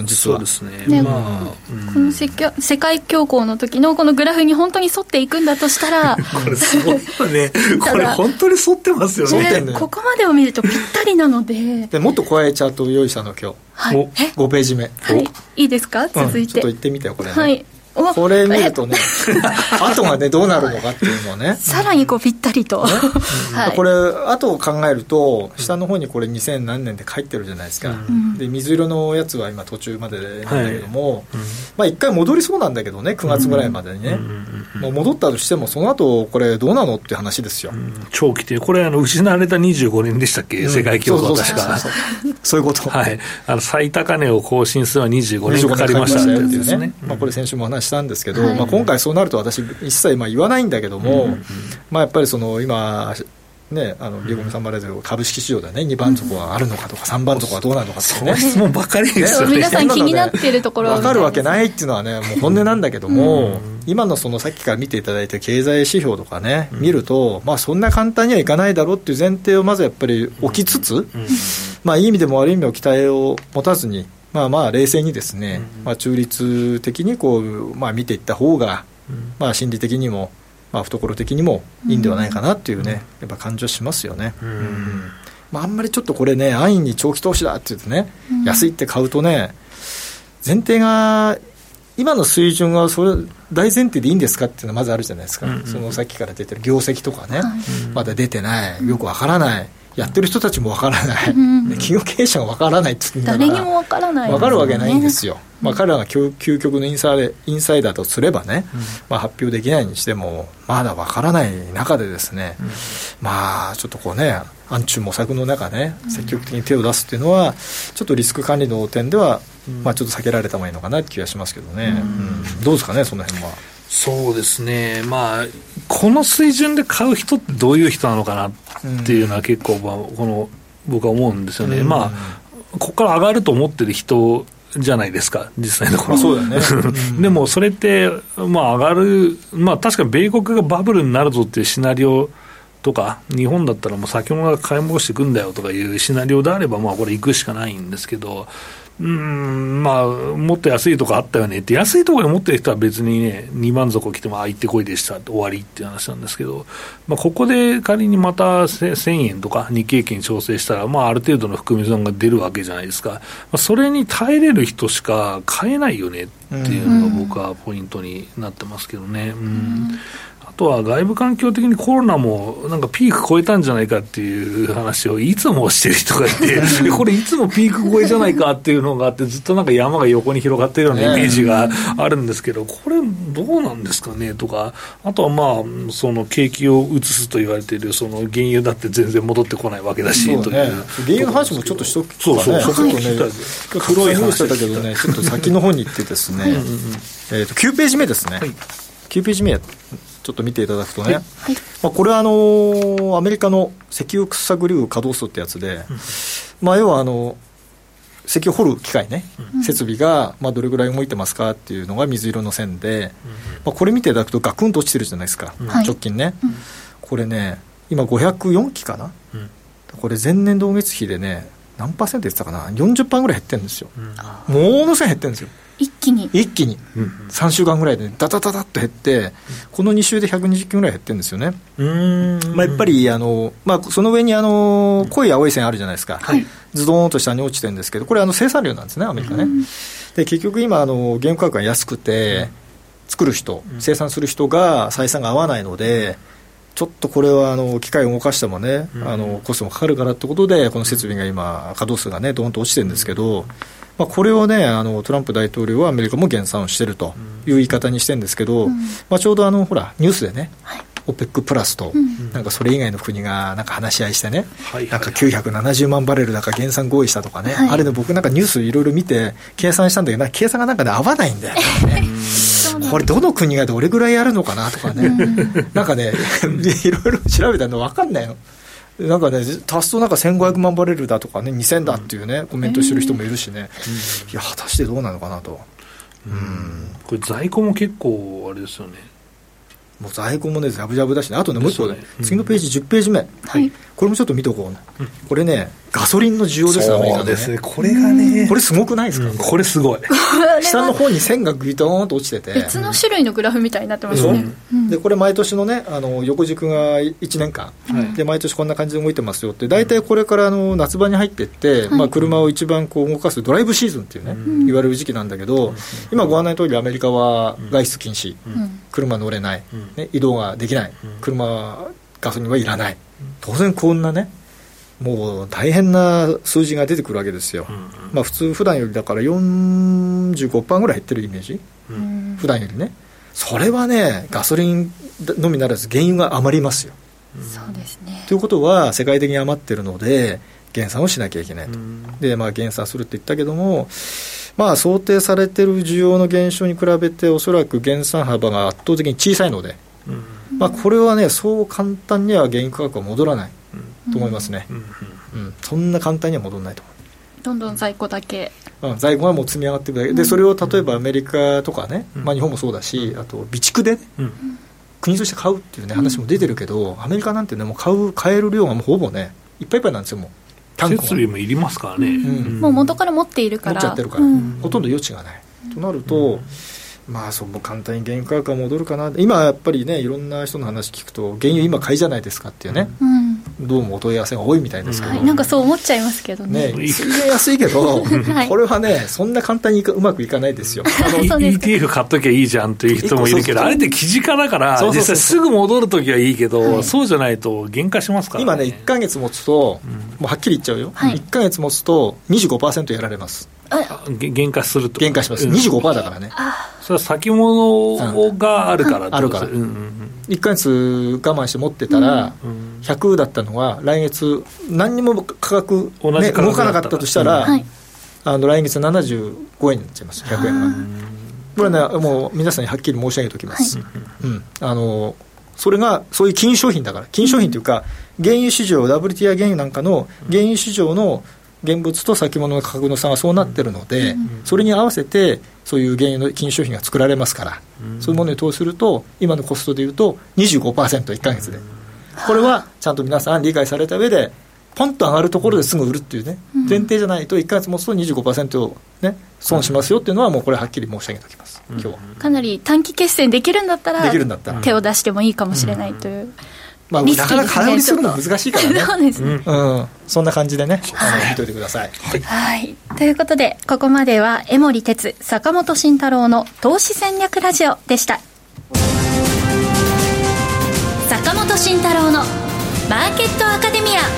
うん、実はそうですね、 ねまあうん、この世界恐慌の時のこのグラフに本当に沿っていくんだとしたらこれすごいねこれ本当に沿ってますよ ね, ねここまでを見るとぴったりなの で, でもっと怖いチャートを用意したの今日、はい、ごページ目、 はい、いいですか続いて、 うん、ちょっと言ってみてよこれね、 はいこれ見るとね後がねどうなるのかっていうのはねさらにこうぴったりと、ねはい、これ後を考えると下の方にこれにせん何年で書いてるじゃないですか、うん、で水色のやつは今途中までなんだけども、はいうんまあ、一回戻りそうなんだけどねくがつぐらいまでにね、うん、もう戻ったとしてもその後これどうなのっていう話ですよ、うん、 長期でこれあの失われたにじゅうごねんでしたっけ、うん、世界恐慌は確かそういうこと、 はい、あの最高値を更新するのはにじゅうごねんかかりましたってやつですね、 まあ、これ先週も話したんですけど、はいまあ、今回そうなると私一切まあ言わないんだけども、うんうんまあ、やっぱりその今ね、あのリゴミさんもあれだけど株式市場でねにばん底はあるのかとかさんばん底はどうなるのかってね、 そう質問ばっかりですよね。 皆さん気になっているところ分かるわけないっていうのはねもう本音なんだけども、うん、今のそのさっきから見ていただいた経済指標とかね、うん、見ると、まあ、そんな簡単にはいかないだろうっていう前提をまずやっぱり置きつつ、うんうんまあ、いい意味でも悪い意味でも期待を持たずにまあまあ冷静にですね、うんまあ、中立的にこう、まあ、見ていった方が、うんまあ、心理的にもまあ、懐的にもいいんではないかなっていうね、うん、やっぱ感じはしますよね、うんうんまあ、あんまりちょっとこれね安易に長期投資だって言うとね、うん、安いって買うとね前提が今の水準がそれ大前提でいいんですかっていうのはまずあるじゃないですか、うんうん、そのさっきから出てる業績とかね、うん、まだ出てないよくわからないやってる人たちもわからない、うん、企業経営者がわからないって言うんだから誰にもわからない、ね、 わかるわけないんですよ、まあ、彼らが究極のインサイインサイダーとすればね、うんまあ、発表できないにしてもまだわからない中でですね、うん、まあちょっとこうね暗中模索の中ね積極的に手を出すっていうのはちょっとリスク管理の点では、うんまあ、ちょっと避けられた方がいいのかなって気がしますけどね、うんうん、どうですかねその辺は。 そうですね、まあ、この水準で買う人ってどういう人なのかなっていうのは結構、まあ、この僕は思うんですよね、うんまあ、ここから上がると思ってる人じゃないですか、実際のところ。 まあ、そうだよねでもそれって、まあ、上がる、まあ、確か米国がバブルになるぞっていうシナリオとか、日本だったらもう先物が買い戻していくんだよとかいうシナリオであれば、まあ、これ行くしかないんですけど、うーん、まあ、もっと安いとこあったよねって、安いところで持ってる人は別にね、にまん底来ても、あ、行ってこいでしたって終わりっていう話なんですけど、まあ、ここで仮にまたせんえんとか日経平均調整したら、まあ、ある程度の含み損が出るわけじゃないですか。まあ、それに耐えれる人しか買えないよねっていうのが僕はポイントになってますけどね。うん、うんあとは外部環境的にコロナもなんかピーク超えたんじゃないかっていう話をいつもしてる人がいてこれいつもピーク超えじゃないかっていうのがあって、ずっとなんか山が横に広がってるようなイメージがあるんですけど、これどうなんですかねとか、あとはまあその景気を移すと言われているその原油だって全然戻ってこないわけだし、 そうね、 という原油の話もちょっとしとくかね。 そうそうそう、 ちょっとね、 黒い話してたけどね、ちょっと先の方に行ってですね、うんうんうん、えーときゅうページ目ですね、はい、きゅうページ目ちょっと見ていただくとね、はいまあ、これはあのアメリカの石油掘削流稼働数ってやつで、うんまあ、要はあの石油掘る機械ね、うん、設備がまあどれぐらい動いてますかっていうのが水色の線で、うんまあ、これ見ていただくとガクンと落ちてるじゃないですか、うん、直近ね、うん、これね今ごひゃくよんきかな、うん、これ前年同月比でね何パーセント言ってたかな よんじゅっパーセント ぐらい減ってるんですよ、うん、ものすごい減ってるんですよ、 一気に一気に、うん、さんしゅうかんぐらいでダダダダッと減って、うん、このに週でひゃくにじゅっきゅんぐらい減ってるんですよね。うーん、まあ、やっぱりあの、まあ、その上にあの濃い青い線あるじゃないですか、はい、ズドーンと下に落ちてるんですけど、これあの生産量なんですね、アメリカね。で結局今あの原油価格が安くて作る人、生産する人が採算が合わないので、ちょっとこれはあの機械を動かしてもね、あのコストもかかるからってことで、この設備が今稼働数がねドーンと落ちてるんですけど、まあ、これをねあのトランプ大統領はアメリカも減産をしているという言い方にしてるんですけど、うんまあ、ちょうどあのほらニュースでね、はい、オペック プラスと、うん、なんかそれ以外の国がなんか話し合いしてね、はい、なんかきゅうひゃくななじゅうまんバレルだか減産合意したとかね、はい、あれね僕なんかニュースいろいろ見て計算したんだけど、計算がなんかね合わないんだよねこれどの国がどれぐらいやるのかなとかね、うん、なんかねいろいろ調べたの分かんないの。なんかね、足すとなんかせんごひゃくまんバレルだとかね、にせんだっていうね、うん、コメントしてる人もいるしね、えー、いや果たしてどうなのかなと、 うんうん、これ在庫も結構あれですよね、 もう在庫もねジャブジャブだしね。あとねもう一個ね、うん、次のページじゅっページ目、はい、これもちょっと見とこうね、うん、これねガソリンの需要ですよ、アメリカでね。そうですね、これがね、これすごくないですか、うん、 これすごい下の方に線がグイドーンと落ちてて別の種類のグラフみたいになってますね、 うん、でこれ毎年のねあの横軸がいちねんかん、はい、で毎年こんな感じで動いてますよって、大体これからあの夏場に入っていって、はいまあ、車を一番こう動かすドライブシーズンっていうね、うん、言われる時期なんだけど、うん、今ご案内の通りアメリカは外出禁止、うん、車乗れない、うんね、移動ができない、うん、車ガソリンはいらない、当然こんなねもう大変な数字が出てくるわけですよ、うんうんまあ、普通普段よりだから よんじゅうごパーセント ぐらい減ってるイメージ、うん、普段よりね。それはねガソリンのみならず原油が余りますよ、 うん、そうですね。 ということは世界的に余ってるので減産をしなきゃいけないと、うん、で、まあ、減産するって言ったけども、まあ、想定されてる需要の減少に比べておそらく減産幅が圧倒的に小さいので、うんまあ、これはねそう簡単には原油価格は戻らないと思いますね、うんうんうん、そんな簡単には戻らないと思う。 どんどん在庫だけ、 うん、在庫はもう積み上がっていくだけで、それを例えばアメリカとかね、うんまあ、日本もそうだし、あと備蓄で、ねうん、国として買うっていう、ね、話も出てるけど、アメリカなんて、ね、もう買う買える量がもうほぼねいっぱいいっぱいなんですよ。もう設備もいりますからね、 うんうん、もう元から持っているから持っちゃってるから、うん、ほとんど余地がない、うん、となると、うんまあ、そう簡単に原油価格が戻るかな。今やっぱりねいろんな人の話聞くと原油今買いじゃないですかっていうね、うん、どうもお問い合わせが多いみたいですけど、うんはい、なんかそう思っちゃいますけどね。 ね水が安いけど、はい、これはねそんな簡単にうまくいかないですよ。あのイーティーエフ 買っときゃいいじゃんという人もいるけど、あれって基軸化だから実際すぐ戻るときはいいけど、はい、そうじゃないと減価しますからね。 今ねいっかげつ持つと、うん、もうはっきり言っちゃうよ、はい、いっかげつ持つと にじゅうごパーセント やられます。 減価すると減価します、うん、にじゅうごパーセント だからね。 それは先物があるから、 うん、あるから、うんうんうん、いっかげつ我慢して持ってたら、うん、ひゃくだったのが来月何にも価格、ね、動かなかったとしたら、うん、あの来月ななじゅうごえんになっちゃいます。ひゃくえんがこれはねもう皆さんにはっきり申し上げておきます、はいうん、あのそれがそういう金融商品だから、金融商品というか、うん、原油市場 ダブリューティーアイ 原油なんかの原油市場の現物と先物の価格の差がそうなってるので、うん、それに合わせてそういう原油の金融商品が作られますから、うん、そういうものに投資すると今のコストでいうと にじゅうごパーセントいっかげつで、うん、これはちゃんと皆さん理解された上でポンと上がるところですぐ売るっていうね、うん、前提じゃないといっかげつ持つと にじゅうごパーセント、ね、損しますよっていうのはもうこれはっきり申し上げておきます、うん、今日はかなり短期決戦できるんだったらできるんだったら手を出してもいいかもしれないという、うんまあ、なかなか空売りするのは難しいからねそうですね、 うんうん、そんな感じでね、あの見といてください、 はいはい、ということでここまでは江守哲坂本慎太郎の投資戦略ラジオでした。坂本慎太郎のマーケットアカデミア。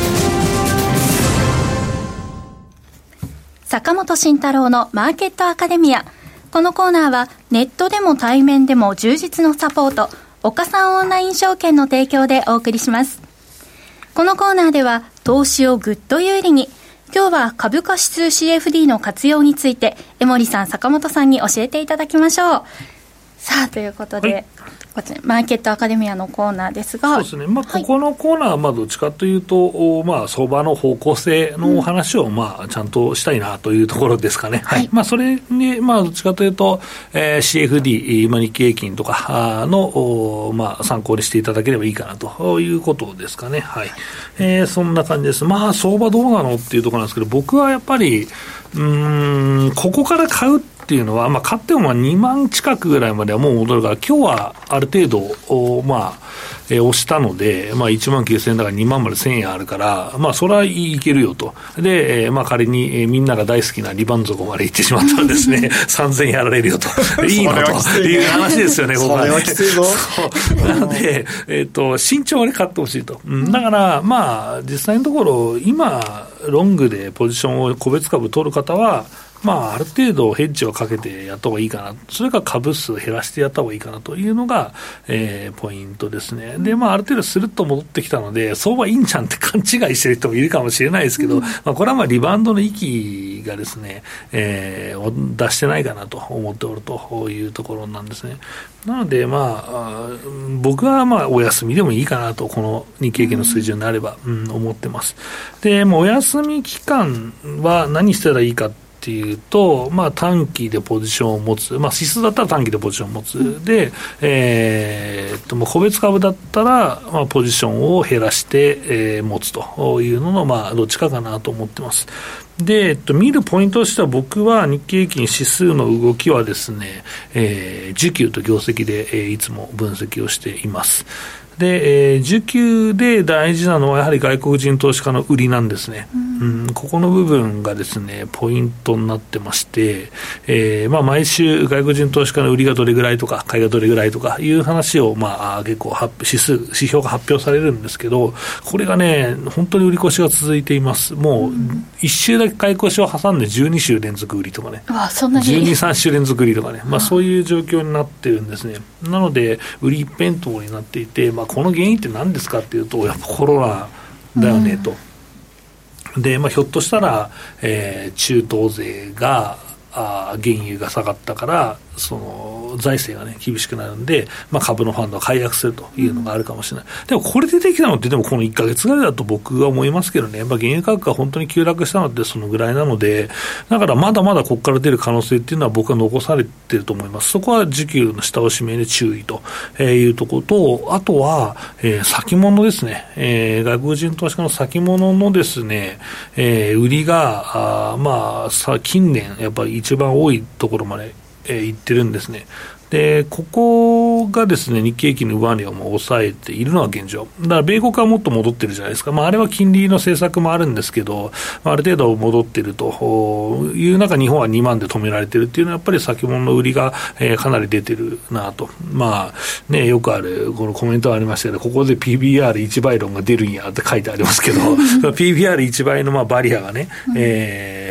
坂本慎太郎のマーケットアカデミア。このコーナーはネットでも対面でも充実のサポート、岡三オンライン証券の提供でお送りします。このコーナーでは投資をぐっと有利に、今日は株価指数 シーエフディー の活用について江守さん坂本さんに教えていただきましょう。さあということで、はい、こちらマーケットアカデミアのコーナーですが、 そうですね、まあ、ここのコーナーはまあどっちかというと、はいまあ、相場の方向性のお話をまあちゃんとしたいなというところですかね、はいはいまあ、それにまあどっちかというと、えー、シーエフディー、まあ、日経平均とかの、まあ、参考にしていただければいいかなということですかね、はいえー、そんな感じです。まあ相場どうなのっていうところなんですけど、僕はやっぱりうーんここから買うっていうのは、まあ、買ってもまあにまん近くぐらいまではもう戻るから、今日はある程度、まあえー、押したので、まあ、いちまんきゅうせんえんだからにまんまでせんえんあるから、まあ、それはいけるよと。で、えーまあ、仮に、えー、みんなが大好きなリバン底まで行ってしまったらですね、さんぜんえんやられるよと。いいのという話ですよね、ここは、ね。 それはきついぞ。 なので、えっと、慎重に買ってほしいと。うん、だから、まあ、実際のところ、今、ロングでポジションを個別株取る方は、まあ、ある程度ヘッジをかけてやった方がいいかな、それから株数減らしてやった方がいいかなというのが、えー、ポイントですね。で、まあ、ある程度スルッと戻ってきたので、相場いいんじゃんって勘違いしてる人もいるかもしれないですけど、うん、まあ、これはまあリバウンドの域がですね、えー、出してないかなと思っておるというところなんですね。なので、まあ、僕はまあお休みでもいいかなと、この日経平均の水準になれば、うんうん、思ってます。で、もうお休み期間は何したらいいかっていうと、まあ、短期でポジションを持つ、まあ、指数だったら短期でポジションを持つ、うん、で、えー、っともう個別株だったら、まあ、ポジションを減らして、えー、持つというのの、まあ、どっちかかなと思ってます。で、えっと、見るポイントとしては、僕は日経平均指数の動きはですね、えー、需給と業績で、えー、いつも分析をしています。で、えー、需給で大事なのはやはり外国人投資家の売りなんですね、うんうん、ここの部分がですねポイントになってまして、えーまあ、毎週外国人投資家の売りがどれぐらいとか買いがどれぐらいとかいう話を、まあ、結構指数指標が発表されるんですけど、これがね本当に売り越しが続いています。もういっ週だけ買い越しを挟んでじゅうに週連続売りとかね、 あそんなにじゅうに、さん週連続売りとかね、まあ、そういう状況になってるんですね。なので売り一辺倒になっていて、まあこの原因って何ですかっていうと、やっぱコロナだよねと、うん、で、まあ、ひょっとしたら、えー、中東勢があ原油が下がったからその財政がね厳しくなるんで、まあ、株のファンドは解約するというのがあるかもしれない、うん、でもこれ出てきたのってでもこのいっかげつぐらいだと僕は思いますけどね、やっぱ原油価格が本当に急落したのってそのぐらいなので、だからまだまだここから出る可能性っていうのは僕は残されてると思います。そこは需給の下押し目で注意というところと、あとは、えー、先物ですね、えー、外国人投資家の先物のですね、えー、売りがあまあさ近年やっぱり一番多いところまでえー、言ってるんですね。でここがですね日経平均の上値をもう抑えているのは現状だから、米国はもっと戻ってるじゃないですか、まあ、あれは金利の政策もあるんですけど、ある程度戻ってるという中、日本はにまんで止められてるっていうのはやっぱり先物の売りが、えー、かなり出てるなと、まあね、よくあるこのコメントがありましたけど、ここで ピービーアールいち 倍論が出るんやって書いてありますけどピービーアールいち 倍のまあバリアがね、えー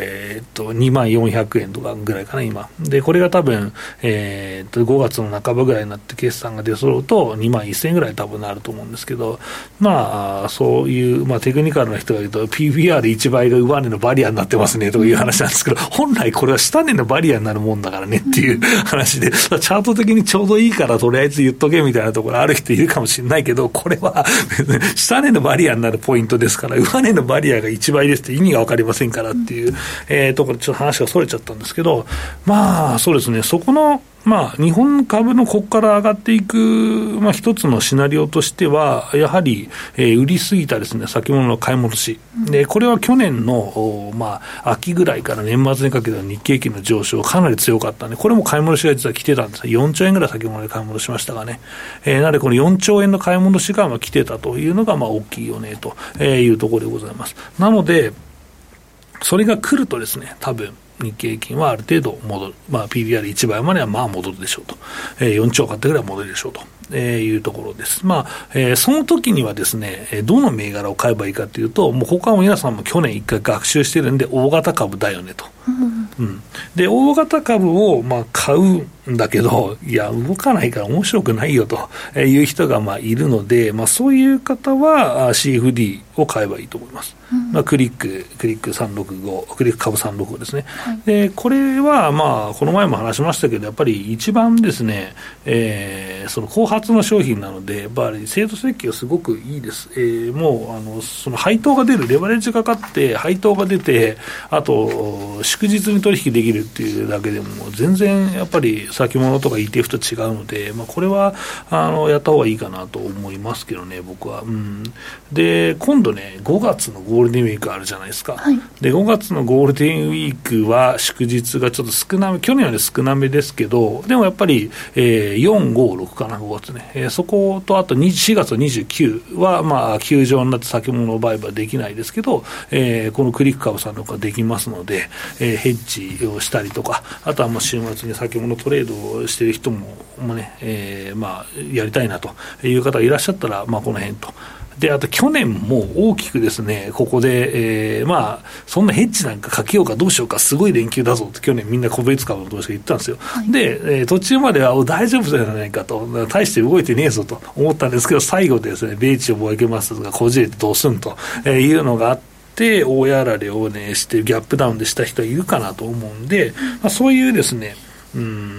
とにまんよんひゃくえんとかぐらいかな今で、これが多分、えー、とごがつの半ばぐらいになって決算が出揃うとにまんせんえんぐらい多分なると思うんですけど、まあそういう、まあ、テクニカルな人が言うと ピービーアールいち 倍が上値のバリアになってますねという話なんですけど、本来これは下値のバリアになるもんだからねっていう話で、チャート的にちょうどいいからとりあえず言っとけみたいなところある人いるかもしれないけど、これは下値のバリアになるポイントですから、上値のバリアがいちばいですって意味が分かりませんからっていう、えー、ところでちょっと話がそれちゃったんですけど、まあそうですね、そこのまあ、日本株のここから上がっていく、まあ、一つのシナリオとしては、やはり、えー、売りすぎたですね、先物の買い戻し。で、これは去年の、まあ、秋ぐらいから年末にかけての日経平均の上昇かなり強かったんで、これも買い戻しが実は来てたんです。よんちょうえんぐらい先物で買い戻しましたがね。えー、なので、このよんちょうえんの買い戻しがまあ来てたというのが、まあ、大きいよね、というところでございます。なので、それが来るとですね、多分、日経平均はある程度戻る、まあ、ピービーアールいち 倍まではまあ戻るでしょうと、えー、よんちょう買ったぐらいは戻るでしょうと、えー、いうところです。まあえー、その時にはですね、どの銘柄を買えばいいかというと、もう他も皆さんも去年一回学習してるんで、大型株だよねと、うんうん、で大型株をまあ買うんだけど、いや動かないから面白くないよという人がまあいるので、まあ、そういう方は シーエフディー を買えばいいと思います。うん、まあ、クリッククリックさんろくごクリック株さんろくごですね、はい、でこれはまあこの前も話しましたけど、やっぱり一番ですね、えー、その後発の商品なので、やっぱり制度設計がすごくいいです。えー、もうあのその配当が出る、レバレッジがかかって配当が出て、あと祝日に取引できるっていうだけでも全然やっぱり先物とか イーティーエフ と違うので、まあ、これはあのやった方がいいかなと思いますけどね、僕は。うん、で今度ね、ごがつのゴールデンウィークあるじゃないですか、はい、でごがつのゴールデンウィークは祝日がちょっと少なめ、去年より少なめですけど、でもやっぱり、えー、よん、ご、ろくかな、ごがつね、えー、そことあとしがつのにじゅうくはまあ休場になって先物売買できないですけど、えー、このクリック株さんとかできますので、えー、ヘッジをしたりとか、あとはもう週末に先物トレードをしている人も、もね、えー、まあやりたいなという方がいらっしゃったら、まあ、この辺と。であと去年も大きくですね、ここで、えー、まあそんなヘッジなんかかけようかどうしようか、すごい連休だぞって去年みんな個別株の投資が言ったんですよ、はい、で、えー、途中までは大丈夫じゃないかと、大して動いてねえぞと思ったんですけど、最後でですね、米中貿易摩擦がこじれてどうすんというのがあって、大やられをねしてギャップダウンでした人はいるかなと思うんで、まあ、そういうですね、うん、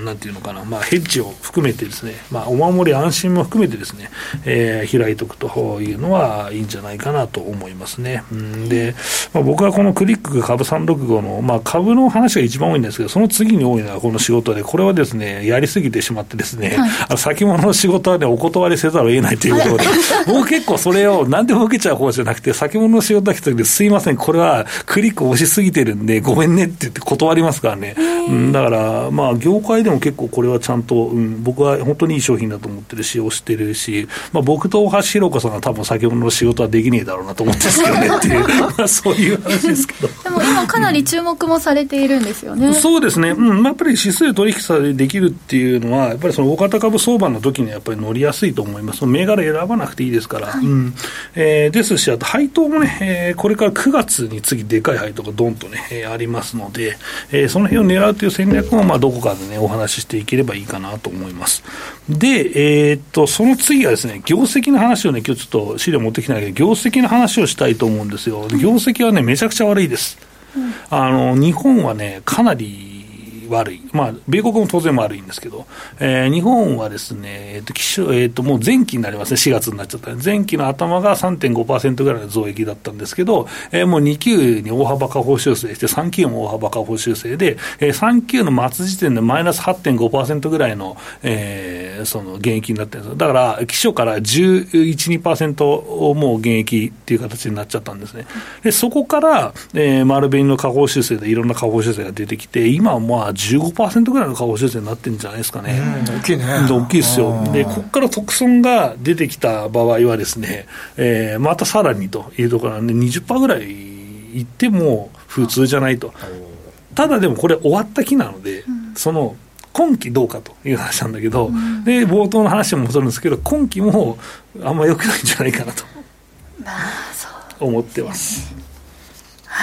なんていうのかな、まあ、ヘッジを含めてですね、まあ、お守り安心も含めてですね、えー、開いておくというのはいいんじゃないかなと思いますね。うん、で、まあ、僕はこのクリック株さんろくごの、まあ、株の話が一番多いんですけど、その次に多いのはこの仕事で、これはですね、やりすぎてしまってですね、はい、あの先物の仕事はね、お断りせざるを得ないということで、僕結構それを何でも受けちゃう方じゃなくて、先物の仕事だけど、すいません、これはクリック押しすぎてるんで、ごめんねって言って断りますからね。うん、だから、まあ、業界でも結構これはちゃんと、うん、僕は本当にいい商品だと思ってるし、推してるし、まあ、僕と大橋ひろ子さんが多分先ほどの仕事はできねえだろうなと思ってるんですけどねっていうまあそういう話ですけどでも今かなり注目もされているんですよね、うん、 そうですね、うん、やっぱり指数で取引されできるっていうのはやっぱりその大型株相場の時にはやっぱり乗りやすいと思います。その銘柄選ばなくていいですから、はい、うん、えー、ですし、あと配当もね、えー、これからくがつに次でかい配当がドンとね、えー、ありますので、えー、その辺を狙うという戦略もまあどこかでねお話ししていければいいかなと思います。で、えー、っとその次はですね、業績の話をね、今日ちょっと資料持ってきてないけど、業績の話をしたいと思うんですよ。業績はね、めちゃくちゃ悪いです。うん、あの日本はね、かなり悪い、まあ、米国も当然悪いんですけど、えー、日本はですね、えーと期初えー、ともう前期になりますね、しがつになっちゃった、前期の頭が さんてんごパーセント ぐらいの増益だったんですけど、えー、もうに級に大幅下方修正して、さん級も大幅下方修正で、えー、さん級の末時点でマイナス はちてんごパーセント ぐらいの、えー、その減益になってるんです。だから、期初からじゅういち、にパーセント をもう減益っていう形になっちゃったんですね。でそこから、えー、丸紅の下方修正でいろんな下方修正が出てきて、今はまあじゅうごパーセント ぐらいの下方修正になってるんじゃないですかね。 うん、大きいね。 大きいですよ。で、ここから特損が出てきた場合はですね、えー、またさらにというところなんで にじゅっパーセント ぐらいいっても普通じゃないと。ただでもこれ終わった期なので、うん、その今期どうかという話なんだけど、うん、で冒頭の話も戻るんですけど、今期もあんま良くないんじゃないかなと思ってます。 はい。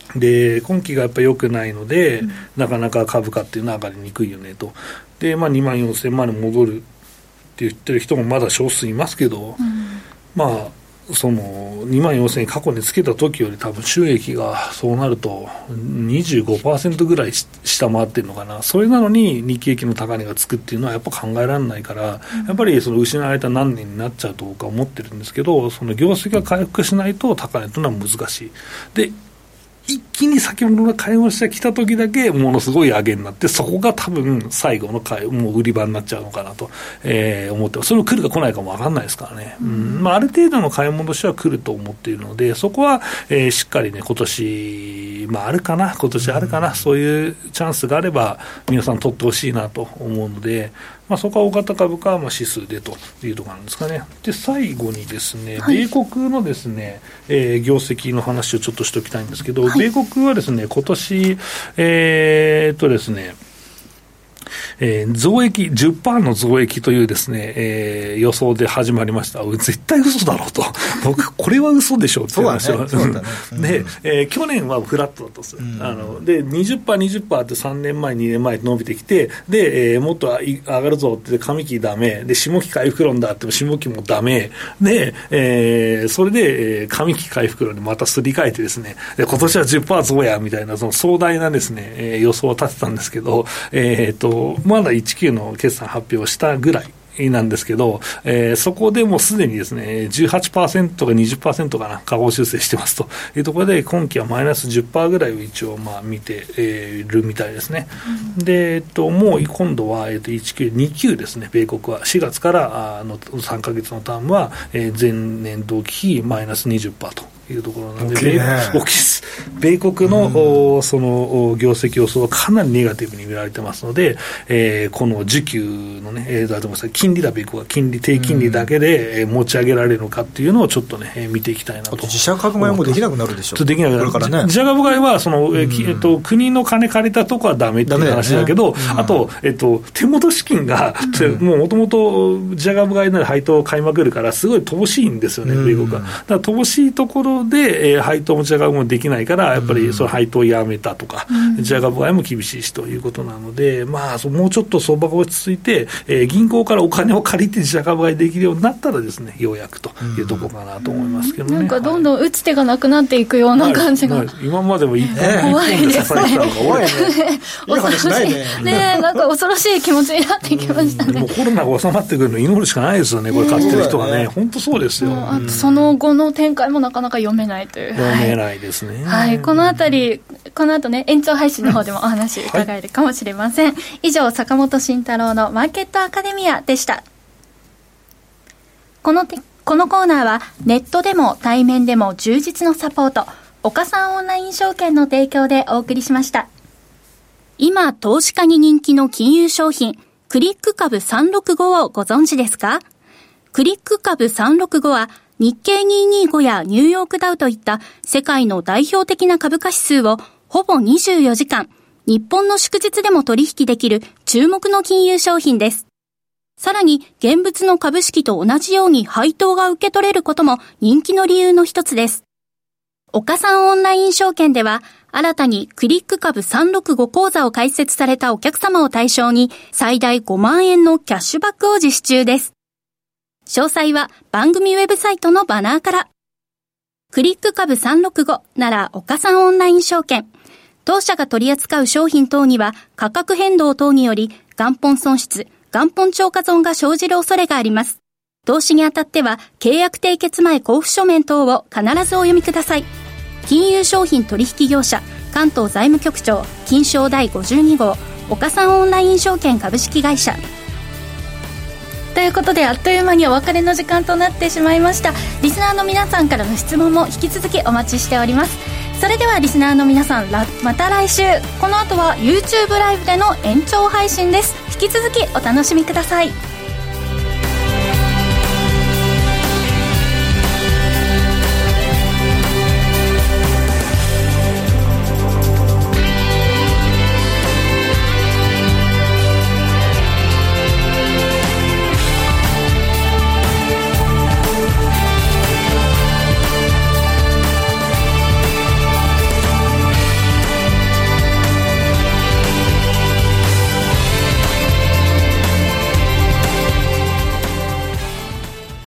で今期がやっぱり良くないので、うん、なかなか株価っていうのは上がりにくいよねと。で、まあ、にまんよんせんまんに戻るって言ってる人もまだ少数いますけど、うん、まあそのにまんよんせん過去につけた時より多分収益がそうなると にじゅうごパーセント ぐらい下回ってるのかな。それなのに日経平均の高値がつくっていうのはやっぱ考えられないから、うん、やっぱりその失われた何年になっちゃうと僕は思ってるんですけど、その業績が回復しないと高値というのは難しい。で一気に先物が買い戻してきた時だけものすごい上げになって、そこが多分最後の買いもう売り場になっちゃうのかなと、えー、思ってます。それも来るか来ないかも分かんないですからね、うんまあ、ある程度の買い戻しは来ると思っているので、そこは、えー、しっかりね今年、まあ、あるかな今年あるかな、うん、そういうチャンスがあれば皆さん取ってほしいなと思うので、まあ、そこは大型株価はまあ指数でというところなんですかね。で最後にですね、はい、米国のですね、えー、業績の話をちょっとしておきたいんですけど、はい、米国はですね今年えー、っとですねえー、増益 じゅっパーセント の増益というですね、えー、予想で始まりました。絶対嘘だろうと僕これは嘘でしょうって言いましたよ。そうだね、そうだね、で、えー、去年はフラットだったんですよ、うん、あので にじゅっパーセント、にじゅっパーセント ってさんねんまえにねんまえ伸びてきて、で、えー、もっと上がるぞって上期ダメで下期回復論だっても下期もダメで、えー、それで、えー、上期回復論にまたすり替えてですね、で今年は じゅっパーセント 増やみたいなその壮大なですね、えー、予想を立てたんですけど、えー、っとまだいちきゅうの決算発表したぐらいなんですけど、えー、そこでもうすでにですね じゅうはちパーセント か にじゅっパーセント かな下方修正してますというところで、今期はマイナス じゅっパーセント ぐらいを一応まあ見て、えー、るみたいですね、うん、で、えっと、もう今度は、えっと、いちきゅうにきゅうですね。米国はしがつからあのさんかげつのタームは、えー、前年同期比マイナス にじゅっパーセント というところなので、大きいね、大きいです。米国の、うん、その業績予想はかなりネガティブに見られてますので、えー、この需給のね、えー、だと思います金利だ、米国は金利低金利だけで、うん、持ち上げられるのかっていうのをちょっとね、えー、見ていきたいなと。 自社株買いもできなくなるでしょう。 できなくなるからね。自社株買いはその、えーえっと、国の金借りたとこはダメっていう話だけど、だね、うん、あと、えっと、手元資金が、うん、もう元々自社株買いなら配当を買いまくるからすごい乏しいんですよね、米国は。だから乏しいところで、えー、配当持ち上がりもできないから、やっぱりその配当をやめたとか、うん、自社株買いも厳しいしということなので、まあ、もうちょっと相場が落ち着いて、えー、銀行からお金を借りて自社株買いできるようになったらですね、ようやくというところかなと思いますけどね、 うん、なんかどんどん打つ手がなくなっていくような感じが、はいはい、 今までも一本で支えてたのが怖いねいい話ないねねえ、なんか恐ろしい気持ちになってきましたね。 もうコロナが収まってくるの祈るしかないですよね、これ買ってる人はね、本当そうですよ。 あとその後の展開もなかなか読めないという、 読めないですね、 はいはい、このあたりこの後ね延長配信の方でもお話伺えるかもしれません、はい、以上坂本慎太郎のマーケットアカデミアでした。このてこのコーナーはネットでも対面でも充実のサポート、岡三オンライン証券の提供でお送りしました。今投資家に人気の金融商品クリック株さんろくごをご存知ですか？クリック株さんろくごは日経にひゃくにじゅうごやニューヨークダウといった世界の代表的な株価指数をほぼにじゅうよじかん、日本の祝日でも取引できる注目の金融商品です。さらに現物の株式と同じように配当が受け取れることも人気の理由の一つです。岡三オンライン証券では新たにクリック株さんろくご講座を開設されたお客様を対象に最大ごまんえんのキャッシュバックを実施中です。詳細は番組ウェブサイトのバナーから。クリック株さんろくごなら岡三オンライン証券。当社が取り扱う商品等には価格変動等により元本損失、元本超過損が生じる恐れがあります。投資にあたっては契約締結前交付書面等を必ずお読みください。金融商品取引業者関東財務局長金商第ごじゅうに号岡三オンライン証券株式会社ということで、あっという間にお別れの時間となってしまいました。リスナーの皆さんからの質問も引き続きお待ちしております。それではリスナーの皆さん、また来週。この後は YouTube ライブでの延長配信です。引き続きお楽しみください。